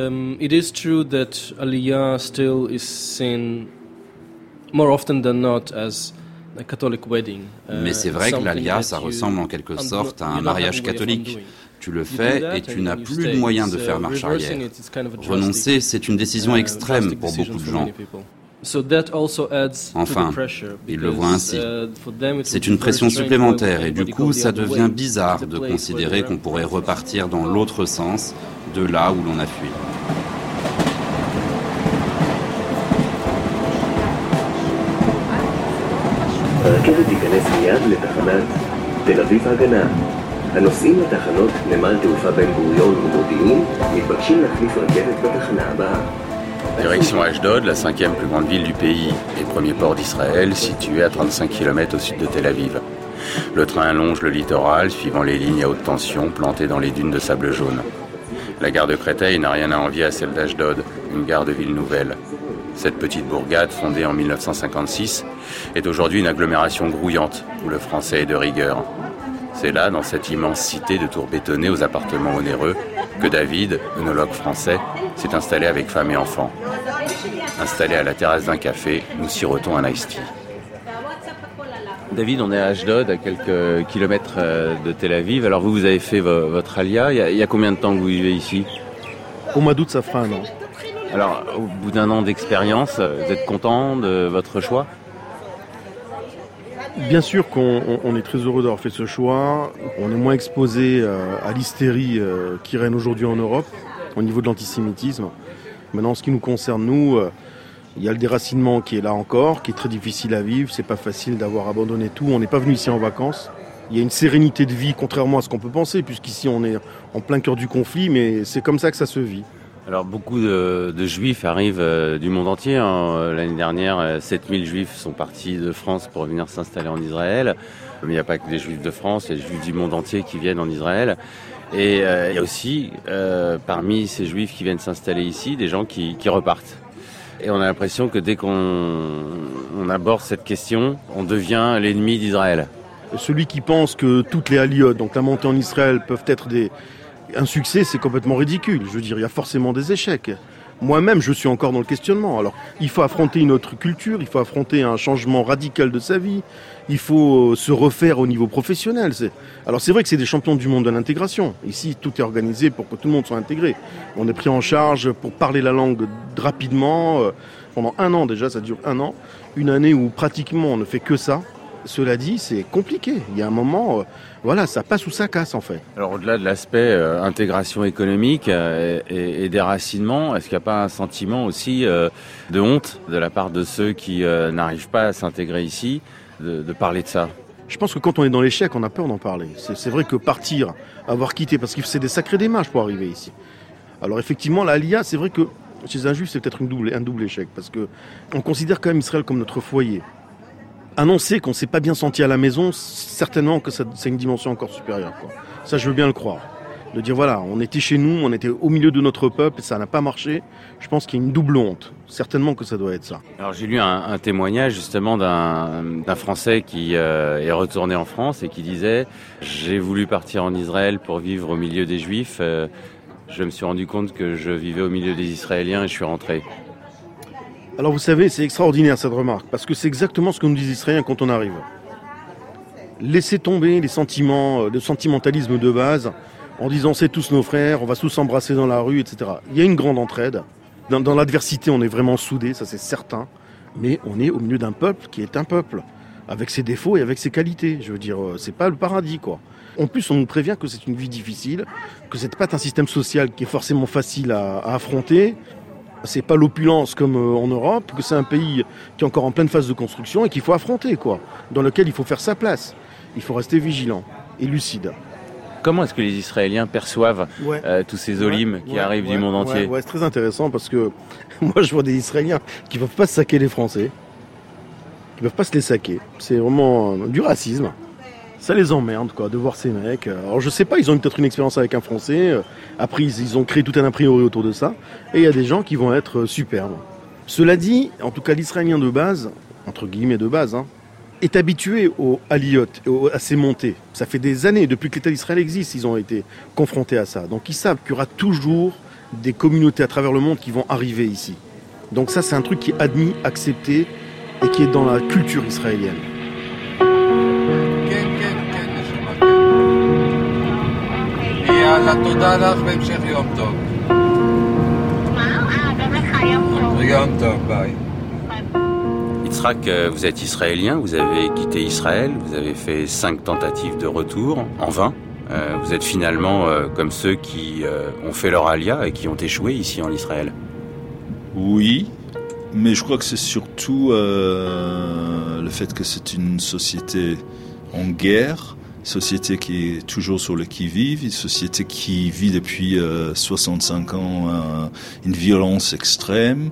Mais c'est vrai que l'Aliyah, ça ressemble en quelque sorte à un mariage catholique. Tu le fais et tu n'as plus de moyen de faire marche arrière. Renoncer, c'est une décision extrême pour beaucoup de gens. Enfin, ils le voient ainsi. C'est une pression supplémentaire et du coup, ça devient bizarre de considérer qu'on pourrait repartir dans l'autre sens de là où l'on a fui. הרכבת תיכנס מיד לתחנת תל אביב הגנה. הנוסעים לתחנות נמל תעופה בן גוריון ומודיעין מתבקשים להחליף רכבת בתחנה הבאה. Direction Ashdod, la cinquième plus grande ville du pays et premier port d'Israël, situé à trente-cinq kilomètres au sud de Tel Aviv. Le train longe le littoral, suivant les lignes à haute tension plantées dans les dunes de sable jaune. La gare de Créteil n'a rien à envier à celle d'Ashdod, une gare de ville nouvelle. Cette petite bourgade, fondée en mille neuf cent cinquante-six, est aujourd'hui une agglomération grouillante, où le français est de rigueur. C'est là, dans cette immense cité de tours bétonnées aux appartements onéreux, que David, œnologue français, s'est installé avec femme et enfants. Installé à la terrasse d'un café, nous sirotons un iced tea. David, on est à Ashdod, à quelques kilomètres de Tel Aviv. Alors vous, vous avez fait votre Aliyah. Il y a, il y a combien de temps que vous vivez ici ? Au mois d'août, ça fera un an. Alors, au bout d'un an d'expérience, vous êtes content de votre choix ? Bien sûr qu'on on est très heureux d'avoir fait ce choix. On est moins exposé à l'hystérie qui règne aujourd'hui en Europe, au niveau de l'antisémitisme. Maintenant, en ce qui nous concerne, nous, il y a le déracinement qui est là encore, qui est très difficile à vivre. C'est pas facile d'avoir abandonné tout. On n'est pas venu ici en vacances. Il y a une sérénité de vie, contrairement à ce qu'on peut penser, puisqu'ici on est en plein cœur du conflit, mais c'est comme ça que ça se vit. Alors beaucoup de, de juifs arrivent euh, du monde entier. Hein. L'année dernière, sept mille juifs sont partis de France pour venir s'installer en Israël. Mais il n'y a pas que des juifs de France, il y a des juifs du monde entier qui viennent en Israël. Et euh, il y a aussi, euh, parmi ces juifs qui viennent s'installer ici, des gens qui, qui repartent. Et on a l'impression que dès qu'on on aborde cette question, on devient l'ennemi d'Israël. Celui qui pense que toutes les aliyot, donc la montée en Israël, peuvent être des... un succès, c'est complètement ridicule. Je veux dire, il y a forcément des échecs. Moi-même, je suis encore dans le questionnement. Alors, il faut affronter une autre culture, il faut affronter un changement radical de sa vie, il faut se refaire au niveau professionnel. C'est... Alors, c'est vrai que c'est des champions du monde de l'intégration. Ici, tout est organisé pour que tout le monde soit intégré. On est pris en charge pour parler la langue rapidement. Pendant un an déjà, ça dure un an. Une année où pratiquement on ne fait que ça. Cela dit, c'est compliqué. Il y a un moment, euh, voilà, ça passe ou ça casse en fait. Alors au-delà de l'aspect euh, intégration économique euh, et, et déracinement, est-ce qu'il n'y a pas un sentiment aussi euh, de honte de la part de ceux qui euh, n'arrivent pas à s'intégrer ici, de, de parler de ça ? Je pense que quand on est dans l'échec, on a peur d'en parler. C'est, c'est vrai que partir, avoir quitté, parce que c'est des sacrées démarches pour arriver ici. Alors effectivement, la Aliyah, c'est vrai que chez un juif, c'est peut-être une double, un double échec, parce que on considère quand même Israël comme notre foyer. Annoncer qu'on ne s'est pas bien senti à la maison, certainement que ça, c'est une dimension encore supérieure, quoi. Ça, je veux bien le croire. De dire, voilà, on était chez nous, on était au milieu de notre peuple, et ça n'a pas marché. Je pense qu'il y a une double honte. Certainement que ça doit être ça. Alors, j'ai lu un, un témoignage, justement, d'un, d'un Français qui euh, est retourné en France et qui disait « J'ai voulu partir en Israël pour vivre au milieu des Juifs. Euh, je me suis rendu compte que je vivais au milieu des Israéliens et je suis rentré. » Alors vous savez, c'est extraordinaire cette remarque, parce que c'est exactement ce que nous disent les Israéliens quand on arrive. Laissez tomber les sentiments, le sentimentalisme de base, en disant c'est tous nos frères, on va tous s'embrasser dans la rue, et cetera. Il y a une grande entraide. Dans, dans l'adversité, on est vraiment soudés, ça c'est certain. Mais on est au milieu d'un peuple qui est un peuple, avec ses défauts et avec ses qualités. Je veux dire, c'est pas le paradis, quoi. En plus, on nous prévient que c'est une vie difficile, que c'est pas un système social qui est forcément facile à, à affronter. C'est pas l'opulence comme en Europe, que c'est un pays qui est encore en pleine phase de construction et qu'il faut affronter, quoi. Dans lequel il faut faire sa place. Il faut rester vigilant et lucide. Comment est-ce que les Israéliens perçoivent ouais. euh, tous ces olim ouais, qui ouais, arrivent ouais, du monde ouais, entier? Ouais, c'est très intéressant parce que moi je vois des Israéliens qui ne peuvent pas se saquer les Français, qui ne peuvent pas se les saquer. C'est vraiment du racisme. Ça les emmerde, quoi, de voir ces mecs. Alors je sais pas, ils ont peut-être une expérience avec un Français. Après, ils, ils ont créé tout un a priori autour de ça. Et il y a des gens qui vont être superbes. Cela dit, en tout cas, l'Israélien de base, entre guillemets de base, hein, est habitué au aliyot, à ces montées. Ça fait des années, depuis que l'État d'Israël existe, ils ont été confrontés à ça. Donc ils savent qu'il y aura toujours des communautés à travers le monde qui vont arriver ici. Donc ça, c'est un truc qui est admis, accepté et qui est dans la culture israélienne. יאללה, תודה לך והמשך יום טוב. יום טוב, ביי. Yitzhak, vous êtes israélien, vous avez quitté Israël, vous avez fait cinq tentatives de retour, en vain. Euh, vous êtes finalement euh, comme ceux qui euh, ont fait leur alia et qui ont échoué ici en Israël. Oui, mais je crois que c'est surtout euh, le fait que c'est une société en guerre, société qui est toujours sur le qui-vive, une société qui vit depuis euh, soixante-cinq ans euh, une violence extrême,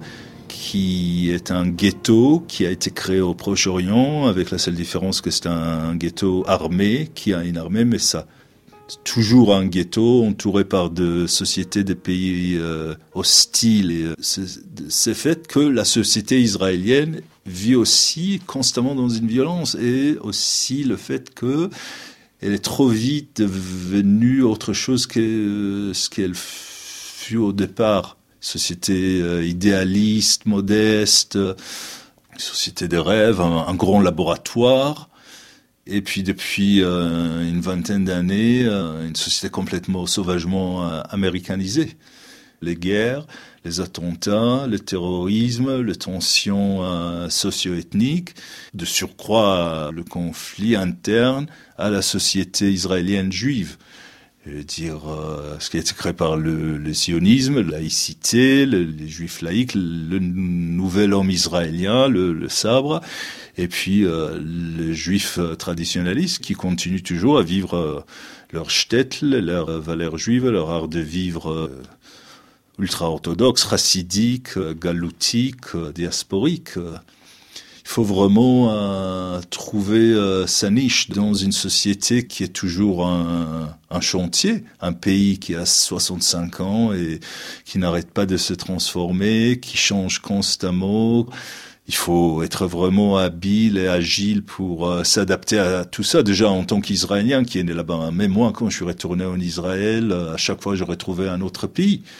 qui est un ghetto qui a été créé au Proche-Orient, avec la seule différence que c'est un ghetto armé, qui a une armée, mais ça, toujours un ghetto entouré par de sociétés de pays euh, hostiles. Et euh, c'est, c'est fait que la société israélienne vit aussi constamment dans une violence, et aussi le fait que elle est trop vite devenue autre chose que ce qu'elle fut au départ. Société euh, idéaliste, modeste, euh, société des rêves, un, un grand laboratoire. Et puis depuis euh, une vingtaine d'années, euh, une société complètement sauvagement euh, américanisée. Les guerres, les attentats, le terrorisme, les tensions euh, socio-ethniques, de surcroît le conflit interne à la société israélienne juive. Je veux dire, euh, ce qui a été créé par le, le sionisme, la laïcité, le, les juifs laïcs, le nouvel homme israélien, le, le sabre, et puis euh, les juifs traditionnalistes qui continuent toujours à vivre euh, leur shtetl, leurs valeurs juives, leur art de vivre euh, ultra-orthodoxe, racidique, euh, galoutique, euh, diasporique. Euh. Il faut vraiment euh, trouver euh, sa niche dans une société qui est toujours un, un chantier, un pays qui a soixante-cinq ans et qui n'arrête pas de se transformer, qui change constamment. Il faut être vraiment habile et agile pour euh, s'adapter à tout ça. Déjà, en tant qu'Israélien qui est né là-bas, même moi, quand je suis retourné en Israël, à chaque fois, j'aurais trouvé un autre pays.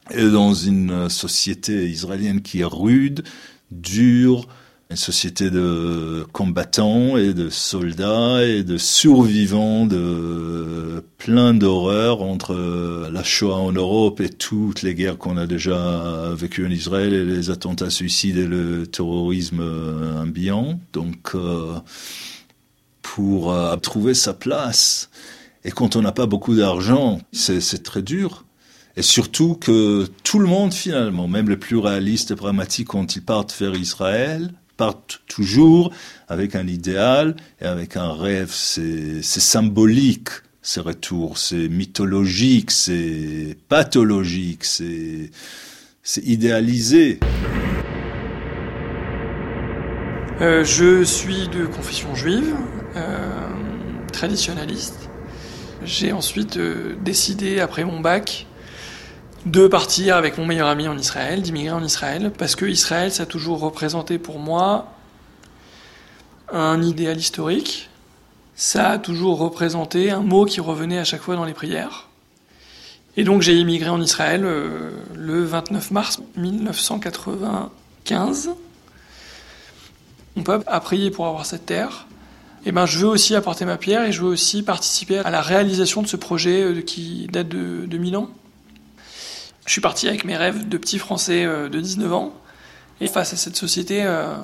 et dans une société israélienne qui est rude, dure, une société de combattants et de soldats et de survivants de plein d'horreurs entre la Shoah en Europe et toutes les guerres qu'on a déjà vécues en Israël et les attentats suicides et le terrorisme ambiant. Donc, euh, pour euh, trouver sa place, et quand on n'a pas beaucoup d'argent, c'est, c'est très dur. Et surtout que tout le monde, finalement, même les plus réalistes et pragmatiques, quand ils partent vers Israël, partent toujours avec un idéal et avec un rêve. C'est, c'est symbolique, ces retours. C'est mythologique, c'est pathologique, c'est, c'est idéalisé. Euh, je suis de confession juive, euh, traditionnaliste. J'ai ensuite euh, décidé, après mon bac, de partir avec mon meilleur ami en Israël, d'immigrer en Israël, parce que Israël, ça a toujours représenté pour moi un idéal historique. Ça a toujours représenté un mot qui revenait à chaque fois dans les prières. Et donc j'ai immigré en Israël euh, le vingt-neuf mars mille neuf cent quatre-vingt-quinze. Mon peuple a prié pour avoir cette terre. Et ben, je veux aussi apporter ma pierre et je veux aussi participer à la réalisation de ce projet euh, qui date de, de mille ans. Je suis parti avec mes rêves de petit Français de dix-neuf ans, et face à cette société euh,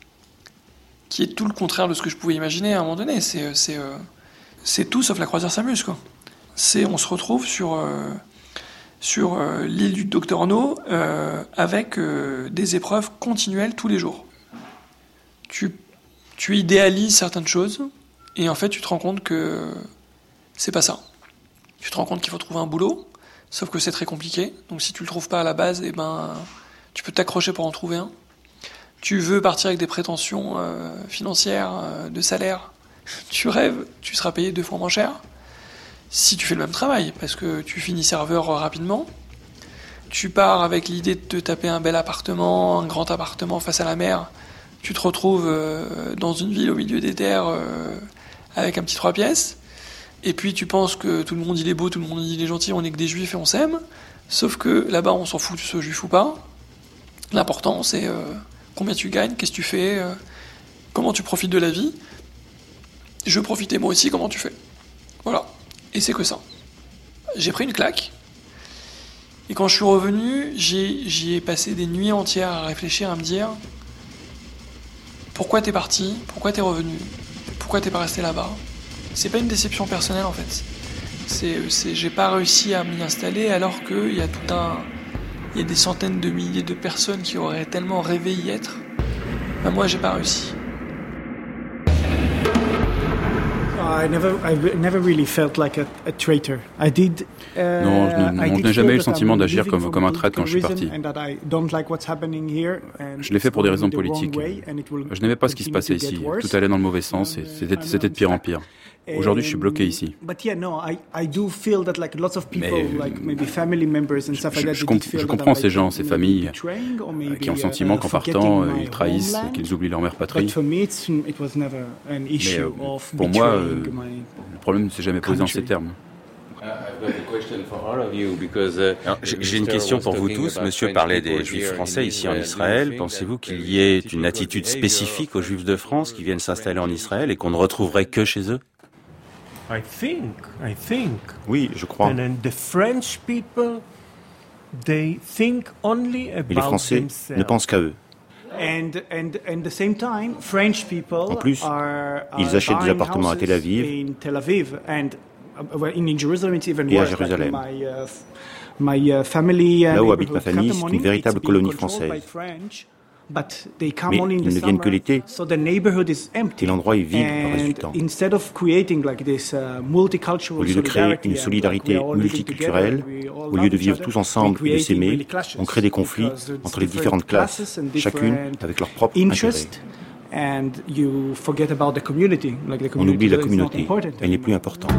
qui est tout le contraire de ce que je pouvais imaginer à un moment donné. C'est, c'est, euh, c'est tout sauf la croisière s'amuse, quoi. C'est, on se retrouve sur, euh, sur euh, l'île du Docteur No euh, avec euh, des épreuves continuelles tous les jours. Tu, tu idéalises certaines choses, et en fait tu te rends compte que c'est pas ça. Tu te rends compte qu'il faut trouver un boulot, sauf que c'est très compliqué, donc si tu le trouves pas à la base, eh ben, tu peux t'accrocher pour en trouver un. Tu veux partir avec des prétentions euh, financières, euh, de salaire, tu rêves, tu seras payé deux fois moins cher. Si tu fais le même travail, parce que tu finis serveur euh, rapidement, tu pars avec l'idée de te taper un bel appartement, un grand appartement face à la mer, tu te retrouves euh, dans une ville au milieu des terres euh, avec un petit trois pièces. Et puis tu penses que tout le monde il est beau, tout le monde il est gentil, on est que des juifs et on s'aime. Sauf que là-bas on s'en fout que tu sois juif ou pas. L'important c'est euh, combien tu gagnes, qu'est-ce que tu fais, euh, comment tu profites de la vie. Je veux profiter moi aussi, comment tu fais. Voilà. Et c'est que ça. J'ai pris une claque. Et quand je suis revenu, j'ai, j'y ai passé des nuits entières à réfléchir, à me dire pourquoi t'es parti, pourquoi t'es revenu, pourquoi t'es pas resté là-bas. C'est pas une déception personnelle en fait. C'est, c'est, j'ai pas réussi à m'y installer alors qu'il y a tout un, il y a des centaines de milliers de personnes qui auraient tellement rêvé y être. Ben moi j'ai pas réussi. I never, I never really felt like a, a traitor. I did. Uh, non, je n'ai jamais eu le sentiment d'agir comme, comme un traître quand je suis parti. Je l'ai fait pour des raisons politiques. Je n'aimais pas ce qui se passait ici. Tout allait dans le mauvais sens et c'était, c'était de pire en pire. Aujourd'hui, je suis bloqué ici. Mais je, je, comp- je comprends ces gens, ces familles euh, qui ont le sentiment qu'en partant, euh, ils trahissent et qu'ils oublient leur mère patrie. Mais euh, pour moi, euh, le problème ne s'est jamais posé en ces termes. Alors, j'ai une question pour vous tous. Monsieur parlait des Juifs français ici en Israël. Pensez-vous qu'il y ait une attitude spécifique aux Juifs de France qui viennent s'installer en Israël et qu'on ne retrouverait que chez eux? I think, I think. Oui, je crois. And then the French people, they think only about Mais les Français ne pensent qu'à eux. And, and, and the same time, French people en plus, are, are ils achètent des appartements à Tel Aviv, in Tel Aviv and, uh, in Jerusalem, it's even et à worse. Jérusalem. Like my, uh, my, uh, family, uh, là où habite ma famille, c'est une véritable colonie française. Mais ils ne viennent que l'été, et l'endroit est vide le reste du temps. Au lieu de créer une solidarité multiculturelle, au lieu de vivre tous ensemble et de s'aimer, on crée des conflits entre les différentes classes, chacune avec leur propre intérêt. On oublie la communauté, elle n'est plus importante.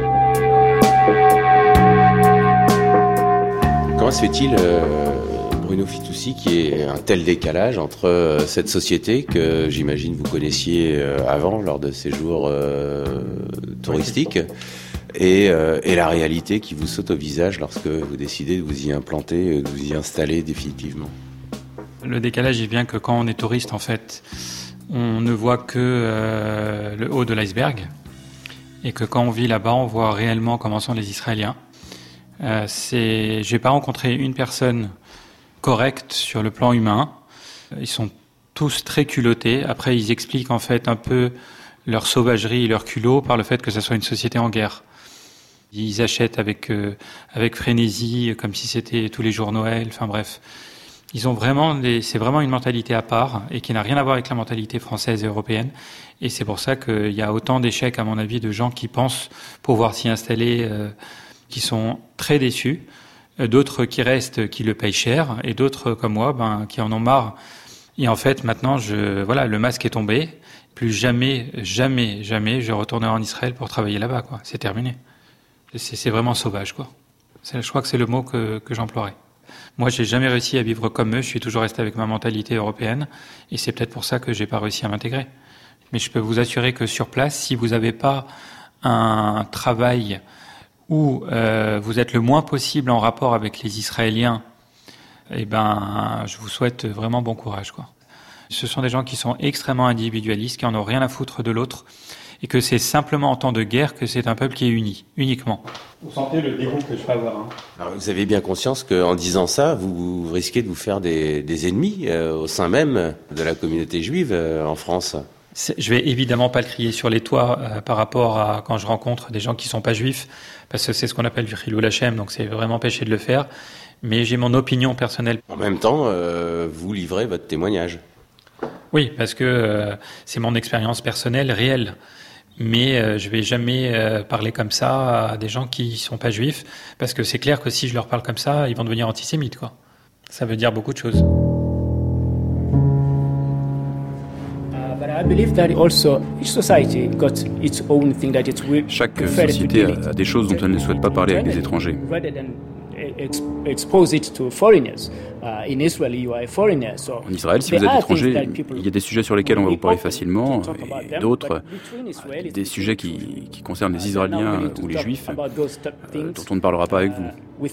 Comment se fait-il, euh, Bruno Fitoussi, qui est un tel décalage entre cette société que j'imagine vous connaissiez avant lors de séjours euh, touristiques et, euh, et la réalité qui vous saute au visage lorsque vous décidez de vous y implanter, de vous y installer définitivement. Le décalage, il vient que quand on est touriste, en fait, on ne voit que euh, le haut de l'iceberg et que quand on vit là-bas, on voit réellement comment sont les Israéliens. Euh, c'est, j'ai pas rencontré une personne correcte sur le plan humain. Ils sont tous très culottés. Après, ils expliquent en fait un peu leur sauvagerie et leur culot par le fait que ça soit une société en guerre. Ils achètent avec euh, avec frénésie, comme si c'était tous les jours Noël. Enfin bref, ils ont vraiment des, c'est vraiment une mentalité à part et qui n'a rien à voir avec la mentalité française et européenne. Et c'est pour ça qu'il y a autant d'échecs, à mon avis, de gens qui pensent pouvoir s'y installer, euh, qui sont très déçus. D'autres qui restent, qui le payent cher, et d'autres comme moi, ben, qui en ont marre. Et en fait, maintenant, je, voilà, le masque est tombé. Plus jamais, jamais, jamais, je retournerai en Israël pour travailler là-bas, quoi. C'est terminé. C'est, c'est vraiment sauvage, quoi. C'est, je crois que c'est le mot que, que j'emploierais. Moi, j'ai jamais réussi à vivre comme eux. Je suis toujours resté avec ma mentalité européenne, et c'est peut-être pour ça que j'ai pas réussi à m'intégrer. Mais je peux vous assurer que sur place, si vous n'avez pas un travail où euh, vous êtes le moins possible en rapport avec les Israéliens, eh ben, je vous souhaite vraiment bon courage, quoi. Ce sont des gens qui sont extrêmement individualistes, qui en ont rien à foutre de l'autre, et que c'est simplement en temps de guerre que c'est un peuple qui est uni, uniquement. Vous sentez le dégoût que je peux avoir, hein. Alors, vous avez bien conscience qu'en disant ça, vous, vous risquez de vous faire des, des ennemis euh, au sein même de la communauté juive euh, en France. C'est, je vais évidemment pas le crier sur les toits euh, par rapport à quand je rencontre des gens qui sont pas juifs, parce que c'est ce qu'on appelle du chilul Hashem, donc c'est vraiment péché de le faire. Mais j'ai mon opinion personnelle. En même temps, euh, vous livrez votre témoignage. Oui, parce que euh, c'est mon expérience personnelle réelle. Mais euh, je vais jamais euh, parler comme ça à des gens qui sont pas juifs, parce que c'est clair que si je leur parle comme ça, ils vont devenir antisémites, quoi. Ça veut dire beaucoup de choses. Chaque société a des choses dont elle ne souhaite pas parler avec les étrangers. En Israël, si vous êtes étranger, il y a des sujets sur lesquels on va vous parler facilement, et d'autres, des sujets qui, qui concernent les Israéliens ou les Juifs, euh, dont on ne parlera pas avec vous.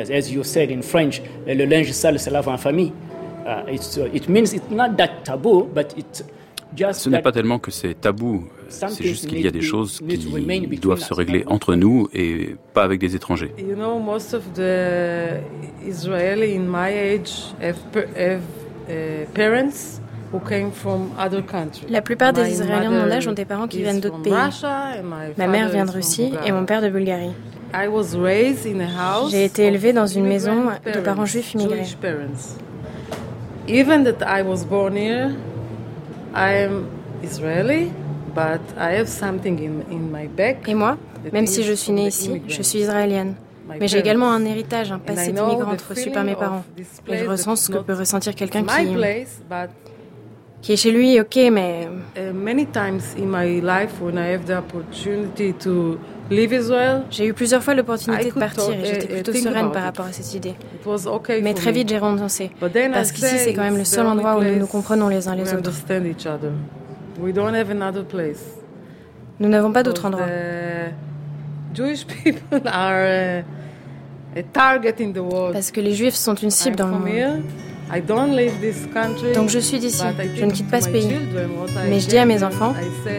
Ce n'est pas tellement que c'est tabou, c'est juste qu'il y a des choses qui doivent se régler entre nous et pas avec des étrangers. You know, most of the Israelis in my age have, have uh, parents who came from other countries. La plupart des Israéliens de mon âge ont des parents qui viennent d'autres pays. Ma mère vient de Russie et mon père de Bulgarie. J'ai été élevée dans une maison de parents juifs immigrés. Even that I was born here, I am Israeli, but I have something in, in my back. Et moi, même si je suis née ici, je suis israélienne. Mais j'ai également un héritage, un passé d'immigrante reçu par mes parents. Et je ressens ce que peut ressentir quelqu'un qui, qui est chez lui, ok, mais... Many times in my life, when I have the opportunity to leave Israel, j'ai eu plusieurs fois l'opportunité de partir et j'étais plutôt sereine par rapport à cette idée. Mais très vite, j'ai renoncé. Parce qu'ici, c'est quand même le seul endroit où nous nous comprenons les uns les autres. Nous n'avons pas d'autre endroit. Parce que les Juifs sont une cible dans le monde. Donc je suis d'ici, je ne quitte pas ce pays. Mais je dis à mes enfants,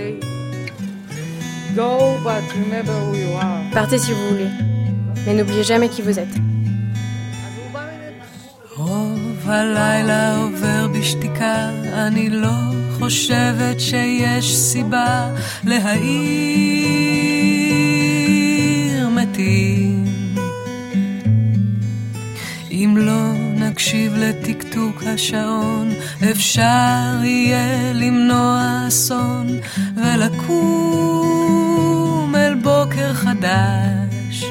partez si vous voulez, mais n'oubliez jamais qui vous êtes. חושבת שיש סיבה להעיר מתים אם לא נקשיב לתקתוק השעון אפשר יהיה למנוע אסון ולקום אל בוקר חדש.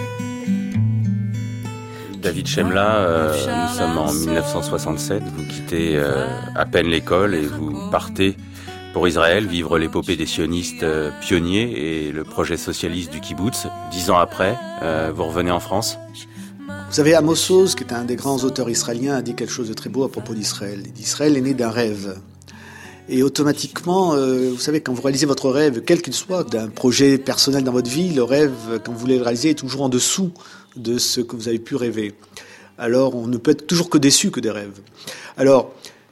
David Chemla, euh, nous sommes en dix-neuf cent soixante-sept, vous quittez euh, à peine l'école et vous partez pour Israël vivre l'épopée des sionistes euh, pionniers et le projet socialiste du kibbutz. Dix ans après, euh, vous revenez en France. Vous savez, Amos Oz, qui est un des grands auteurs israéliens, a dit quelque chose de très beau à propos d'Israël. Il dit, Israël est né d'un rêve. Et automatiquement, euh, vous savez, quand vous réalisez votre rêve, quel qu'il soit, d'un projet personnel dans votre vie, le rêve, quand vous voulez le réaliser, est toujours en dessous de ce que vous avez pu rêver. Alors, on ne peut être toujours que déçu que des rêves. Alors,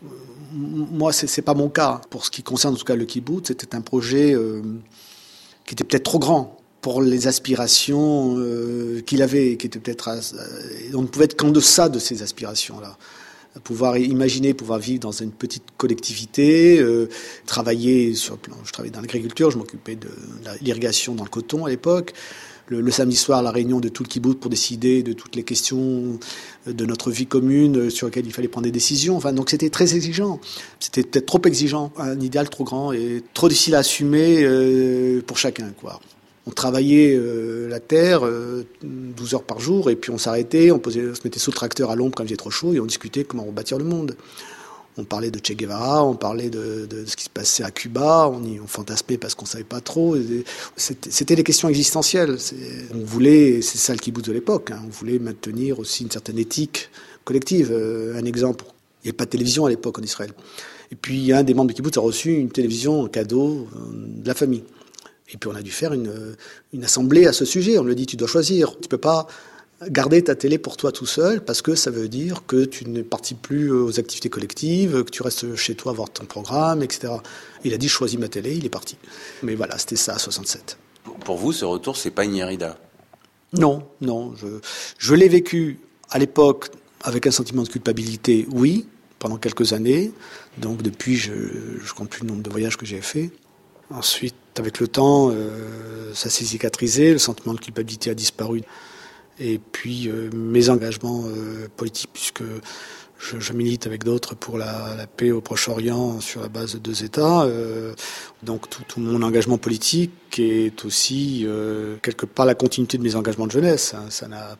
moi, c'est, c'est pas mon cas. Pour ce qui concerne en tout cas le kibbutz, c'était un projet euh, qui était peut-être trop grand pour les aspirations euh, qu'il avait, qui étaient peut-être, euh, on ne pouvait être qu'en deçà de ces aspirations-là. Pouvoir imaginer, pouvoir vivre dans une petite collectivité, euh, travailler sur, je travaillais dans l'agriculture, je m'occupais de l'irrigation dans le coton à l'époque. Le, le samedi soir, la réunion de tout le kibbutz pour décider de toutes les questions de notre vie commune sur lesquelles il fallait prendre des décisions. Enfin, donc c'était très exigeant. C'était peut-être trop exigeant, un idéal trop grand et trop difficile à assumer euh, pour chacun, quoi. On travaillait euh, la terre euh, douze heures par jour et puis on s'arrêtait, on, posait, on se mettait sous le tracteur à l'ombre quand il faisait trop chaud et on discutait comment rebâtir le monde. On parlait de Che Guevara, on parlait de, de ce qui se passait à Cuba, on, y, on fantasmait parce qu'on savait pas trop. C'était, c'était des questions existentielles. C'est, on voulait, c'est ça le kibbutz de l'époque, hein, on voulait maintenir aussi une certaine éthique collective. Euh, un exemple, il n'y avait pas de télévision à l'époque en Israël. Et puis un des membres du kibbutz a reçu une télévision, un cadeau euh, de la famille. Et puis on a dû faire une, une assemblée à ce sujet. On lui dit, tu dois choisir. Tu peux pas garder ta télé pour toi tout seul parce que ça veut dire que tu ne participes plus aux activités collectives, que tu restes chez toi voir ton programme, et cetera. Il a dit, je choisis ma télé, il est parti. Mais voilà, c'était ça à soixante-sept. Pour vous, ce retour, c'est pas une Yérida ? Non, non. Je, je l'ai vécu à l'époque avec un sentiment de culpabilité, oui, pendant quelques années. Donc depuis, je ne compte plus le nombre de voyages que j'ai faits. Ensuite, avec le temps, euh, ça s'est cicatrisé, le sentiment de culpabilité a disparu. Et puis, euh, mes engagements euh, politiques, puisque je, je milite avec d'autres pour la, la paix au Proche-Orient sur la base de deux États. Euh, donc, tout, tout mon engagement politique est aussi, euh, quelque part, la continuité de mes engagements de jeunesse. Hein. Ça n'a...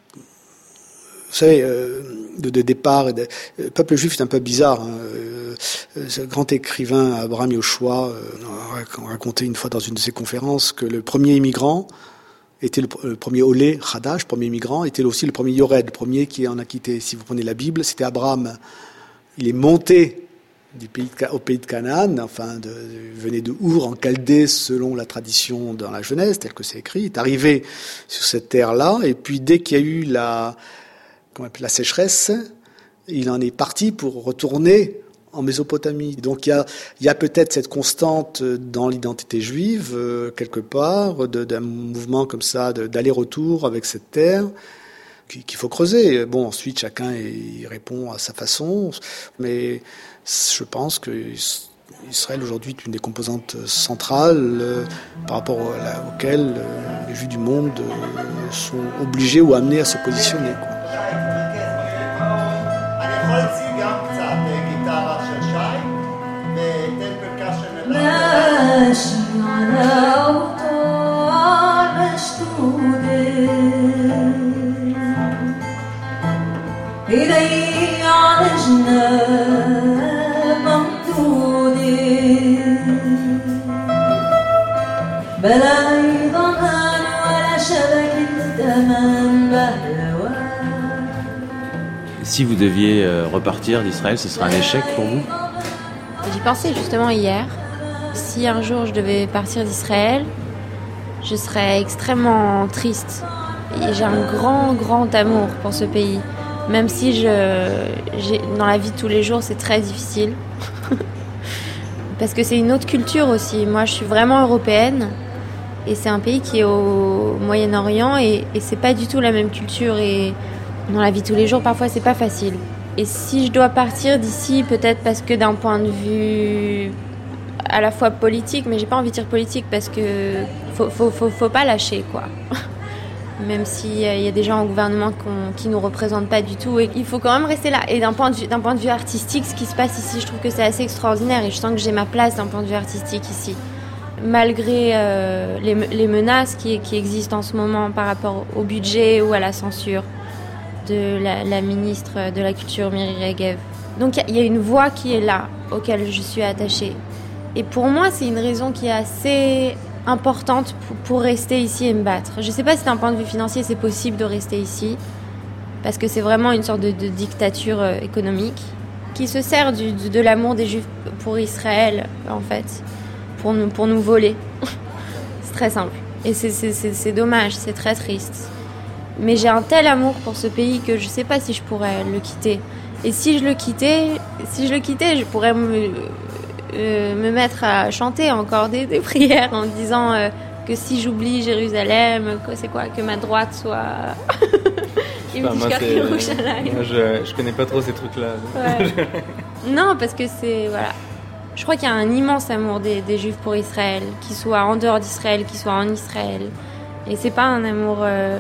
Vous savez, euh, de, de départ, de, le peuple juif est un peu bizarre. Hein. Euh, ce grand écrivain Abraham Yoshua euh, racontait une fois dans une de ses conférences que le premier immigrant était le, le premier Olé, Hadash, premier immigrant, était aussi le premier Yored, le premier qui en a quitté. Si vous prenez la Bible, c'était Abraham. Il est monté du pays de, au pays de Canaan, enfin, de, de, venait de Our en Chaldée, selon la tradition dans la Genèse, tel que c'est écrit. Il est arrivé sur cette terre-là, et puis dès qu'il y a eu la Comment on appelle, la sécheresse, il en est parti pour retourner en Mésopotamie. Donc il y a, il y a peut-être cette constante dans l'identité juive, euh, quelque part, de, d'un mouvement comme ça, de, d'aller-retour avec cette terre, qu'il, qu'il faut creuser. Bon, ensuite, chacun y répond à sa façon, mais je pense que Israël, aujourd'hui, est une des composantes centrales euh, par rapport à la, auxquelles euh, les Juifs du monde euh, sont obligés ou amenés à se positionner, quoi. אני יכול להציג גם קצת גיטרה של שי ותן פרקשן ماشي على أوتار مشدودة إيدي على جناب ممدودة بلا ضمان ولا شبكة أمان بهلوان. Si vous deviez euh, repartir d'Israël, ce serait un échec pour vous ? J'y pensais justement hier. Si un jour je devais partir d'Israël, je serais extrêmement triste. Et j'ai un grand, grand amour pour ce pays. Même si je, j'ai, dans la vie de tous les jours, c'est très difficile. Parce que c'est une autre culture aussi. Moi, je suis vraiment européenne. Et c'est un pays qui est au Moyen-Orient. Et, et c'est pas du tout la même culture. Et dans la vie de tous les jours, parfois, c'est pas facile. Et si je dois partir d'ici, peut-être parce que d'un point de vue à la fois politique, mais j'ai pas envie de dire politique parce que faut, faut, faut, faut pas lâcher, quoi. Même s'il y a des gens au gouvernement qui nous représentent pas du tout, et il faut quand même rester là. Et d'un point de vue, d'un point de vue artistique, ce qui se passe ici, je trouve que c'est assez extraordinaire et je sens que j'ai ma place d'un point de vue artistique ici. Malgré euh, les, les menaces qui, qui existent en ce moment par rapport au budget ou à la censure de la, la ministre de la Culture, Miri Regev. Donc il y, y a une voix qui est là, auquel je suis attachée. Et pour moi, c'est une raison qui est assez importante pour, pour rester ici et me battre. Je ne sais pas si d'un point de vue financier, c'est possible de rester ici, parce que c'est vraiment une sorte de, de dictature euh, économique qui se sert du, de, de l'amour des Juifs pour Israël, en fait, pour nous, pour nous voler. C'est très simple. Et c'est, c'est, c'est, c'est dommage, c'est très triste. Mais j'ai un tel amour pour ce pays que je sais pas si je pourrais le quitter. Et si je le quittais, si je le quittais, je pourrais me, euh, me mettre à chanter encore des, des prières en disant euh, que si j'oublie Jérusalem, que c'est quoi, que ma droite soit... Enfin, moi, c'est... moi je, je connais pas trop ces trucs-là. Ouais. Non, parce que c'est... Voilà. Je crois qu'il y a un immense amour des, des Juifs pour Israël, qu'ils soient en dehors d'Israël, qu'ils soient en Israël. Et c'est pas un amour euh,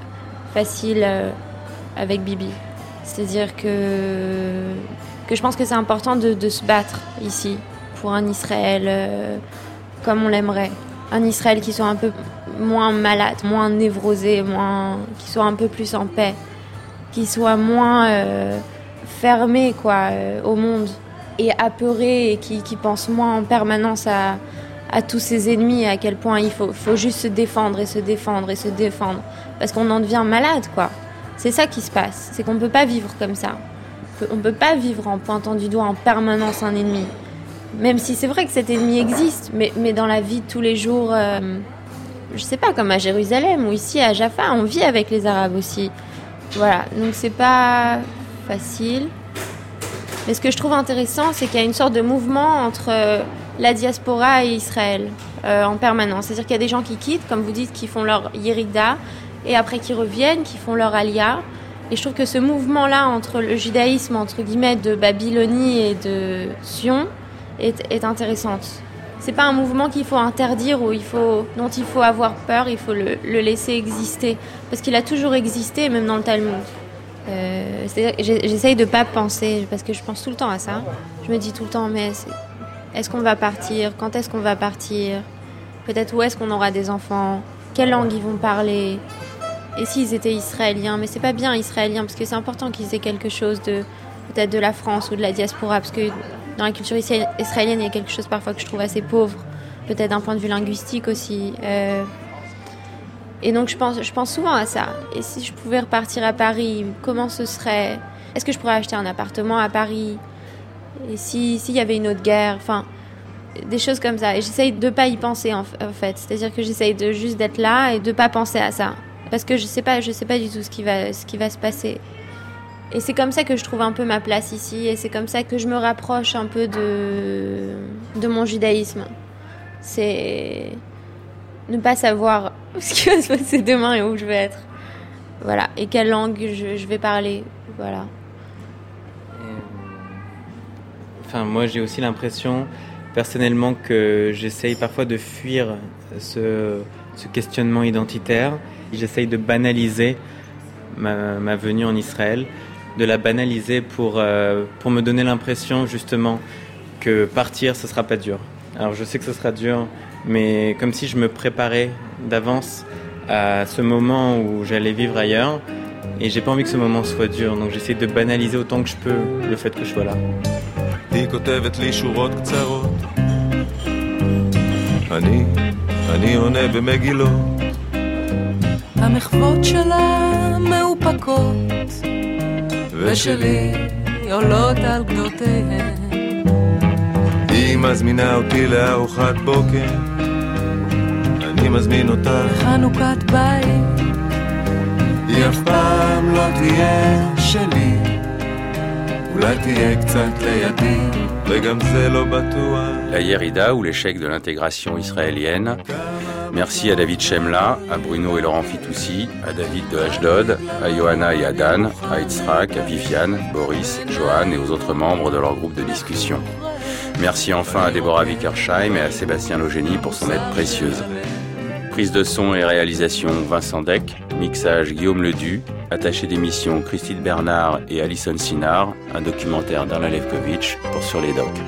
facile euh, avec Bibi. C'est-à-dire que, que je pense que c'est important de, de se battre ici pour un Israël euh, comme on l'aimerait. Un Israël qui soit un peu moins malade, moins névrosé, moins, qui soit un peu plus en paix, qui soit moins euh, fermé quoi, euh, au monde et apeuré et qui, qui pense moins en permanence à, à tous ses ennemis, à quel point il faut, faut juste se défendre et se défendre et se défendre parce qu'on en devient malade quoi. C'est ça qui se passe, c'est qu'on ne peut pas vivre comme ça. On ne peut pas vivre en pointant du doigt en permanence un ennemi. Même si c'est vrai que cet ennemi existe, mais, mais dans la vie de tous les jours, euh, je sais pas, comme à Jérusalem ou ici à Jaffa, on vit avec les Arabes aussi. Voilà, donc c'est pas facile. Mais ce que je trouve intéressant, c'est qu'il y a une sorte de mouvement entre euh, la diaspora et Israël euh, en permanence. C'est-à-dire qu'il y a des gens qui quittent, comme vous dites, qui font leur Yérida, et après qui reviennent, qui font leur Aliyah. Et je trouve que ce mouvement-là entre le judaïsme, entre guillemets, de Babylonie et de Sion, est, est intéressante. C'est pas un mouvement qu'il faut interdire ou il faut, dont il faut avoir peur, il faut le, le laisser exister. Parce qu'il a toujours existé, même dans le Talmud. Euh, c'est-à-dire, j'essaye de pas penser, parce que je pense tout le temps à ça. Je me dis tout le temps, mais c'est, est-ce qu'on va partir ? Quand est-ce qu'on va partir ? Peut-être où est-ce qu'on aura des enfants ? Quelle langue ils vont parler ? Et s'ils étaient israéliens ? Mais c'est pas bien israélien, parce que c'est important qu'ils aient quelque chose de, peut-être de la France ou de la diaspora, parce que dans la culture israélienne, il y a quelque chose parfois que je trouve assez pauvre, peut-être d'un point de vue linguistique aussi. Euh, et donc je pense, je pense souvent à ça. Et si je pouvais repartir à Paris, comment ce serait ? Est-ce que je pourrais acheter un appartement à Paris ? Et si, s'il y avait une autre guerre ? Enfin, des choses comme ça. Et j'essaye de pas y penser en, en fait. C'est-à-dire que j'essaye de juste d'être là et de pas penser à ça. Parce que je sais pas, je sais pas du tout ce qui va, ce qui va se passer. Et c'est comme ça que je trouve un peu ma place ici, et c'est comme ça que je me rapproche un peu de, de mon judaïsme. C'est ne pas savoir ce qui va se passer demain et où je vais être. Voilà, et quelle langue je, je vais parler. Voilà. Enfin, moi j'ai aussi l'impression, personnellement, que j'essaye parfois de fuir ce, ce questionnement identitaire. J'essaye de banaliser ma, ma venue en Israël, de la banaliser pour, euh, pour me donner l'impression justement que partir, ce sera pas dur. Alors je sais que ce sera dur, mais comme si je me préparais d'avance à ce moment où j'allais vivre ailleurs, et j'ai pas envie que ce moment soit dur, donc j'essaie de banaliser autant que je peux le fait que je sois là. היא כותבת לי שורות קצרות, אני, אני עונה במגילות, המחוות שלה מאופקות ושלי עולות על גדותיהן. היא מזמינה אותי לארוחת בוקר, אני מזמין אותה לחנוכת בית, היא אף פעם לא תהיה שלי, אולי תהיה קצת לידי וגם זה לא בטוח. La Yérida ou l'échec de l'intégration israélienne. Merci à David Shemla, à Bruno et Laurent Fitoussi, à David de Ashdod, à Johanna et à Dan, à Yitzhak, à Viviane, Boris, Johan et aux autres membres de leur groupe de discussion. Merci enfin à Déborah Wickersheim et à Sébastien Logénie pour son aide précieuse. Prise de son et réalisation Vincent Deck, mixage Guillaume Ledu, attaché d'émission Christine Bernard et Alison Sinard, un documentaire d'Alain Levkovitch pour Sur les Docs.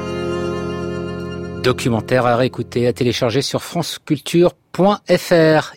Documentaire à réécouter, à télécharger sur franceculture point f r.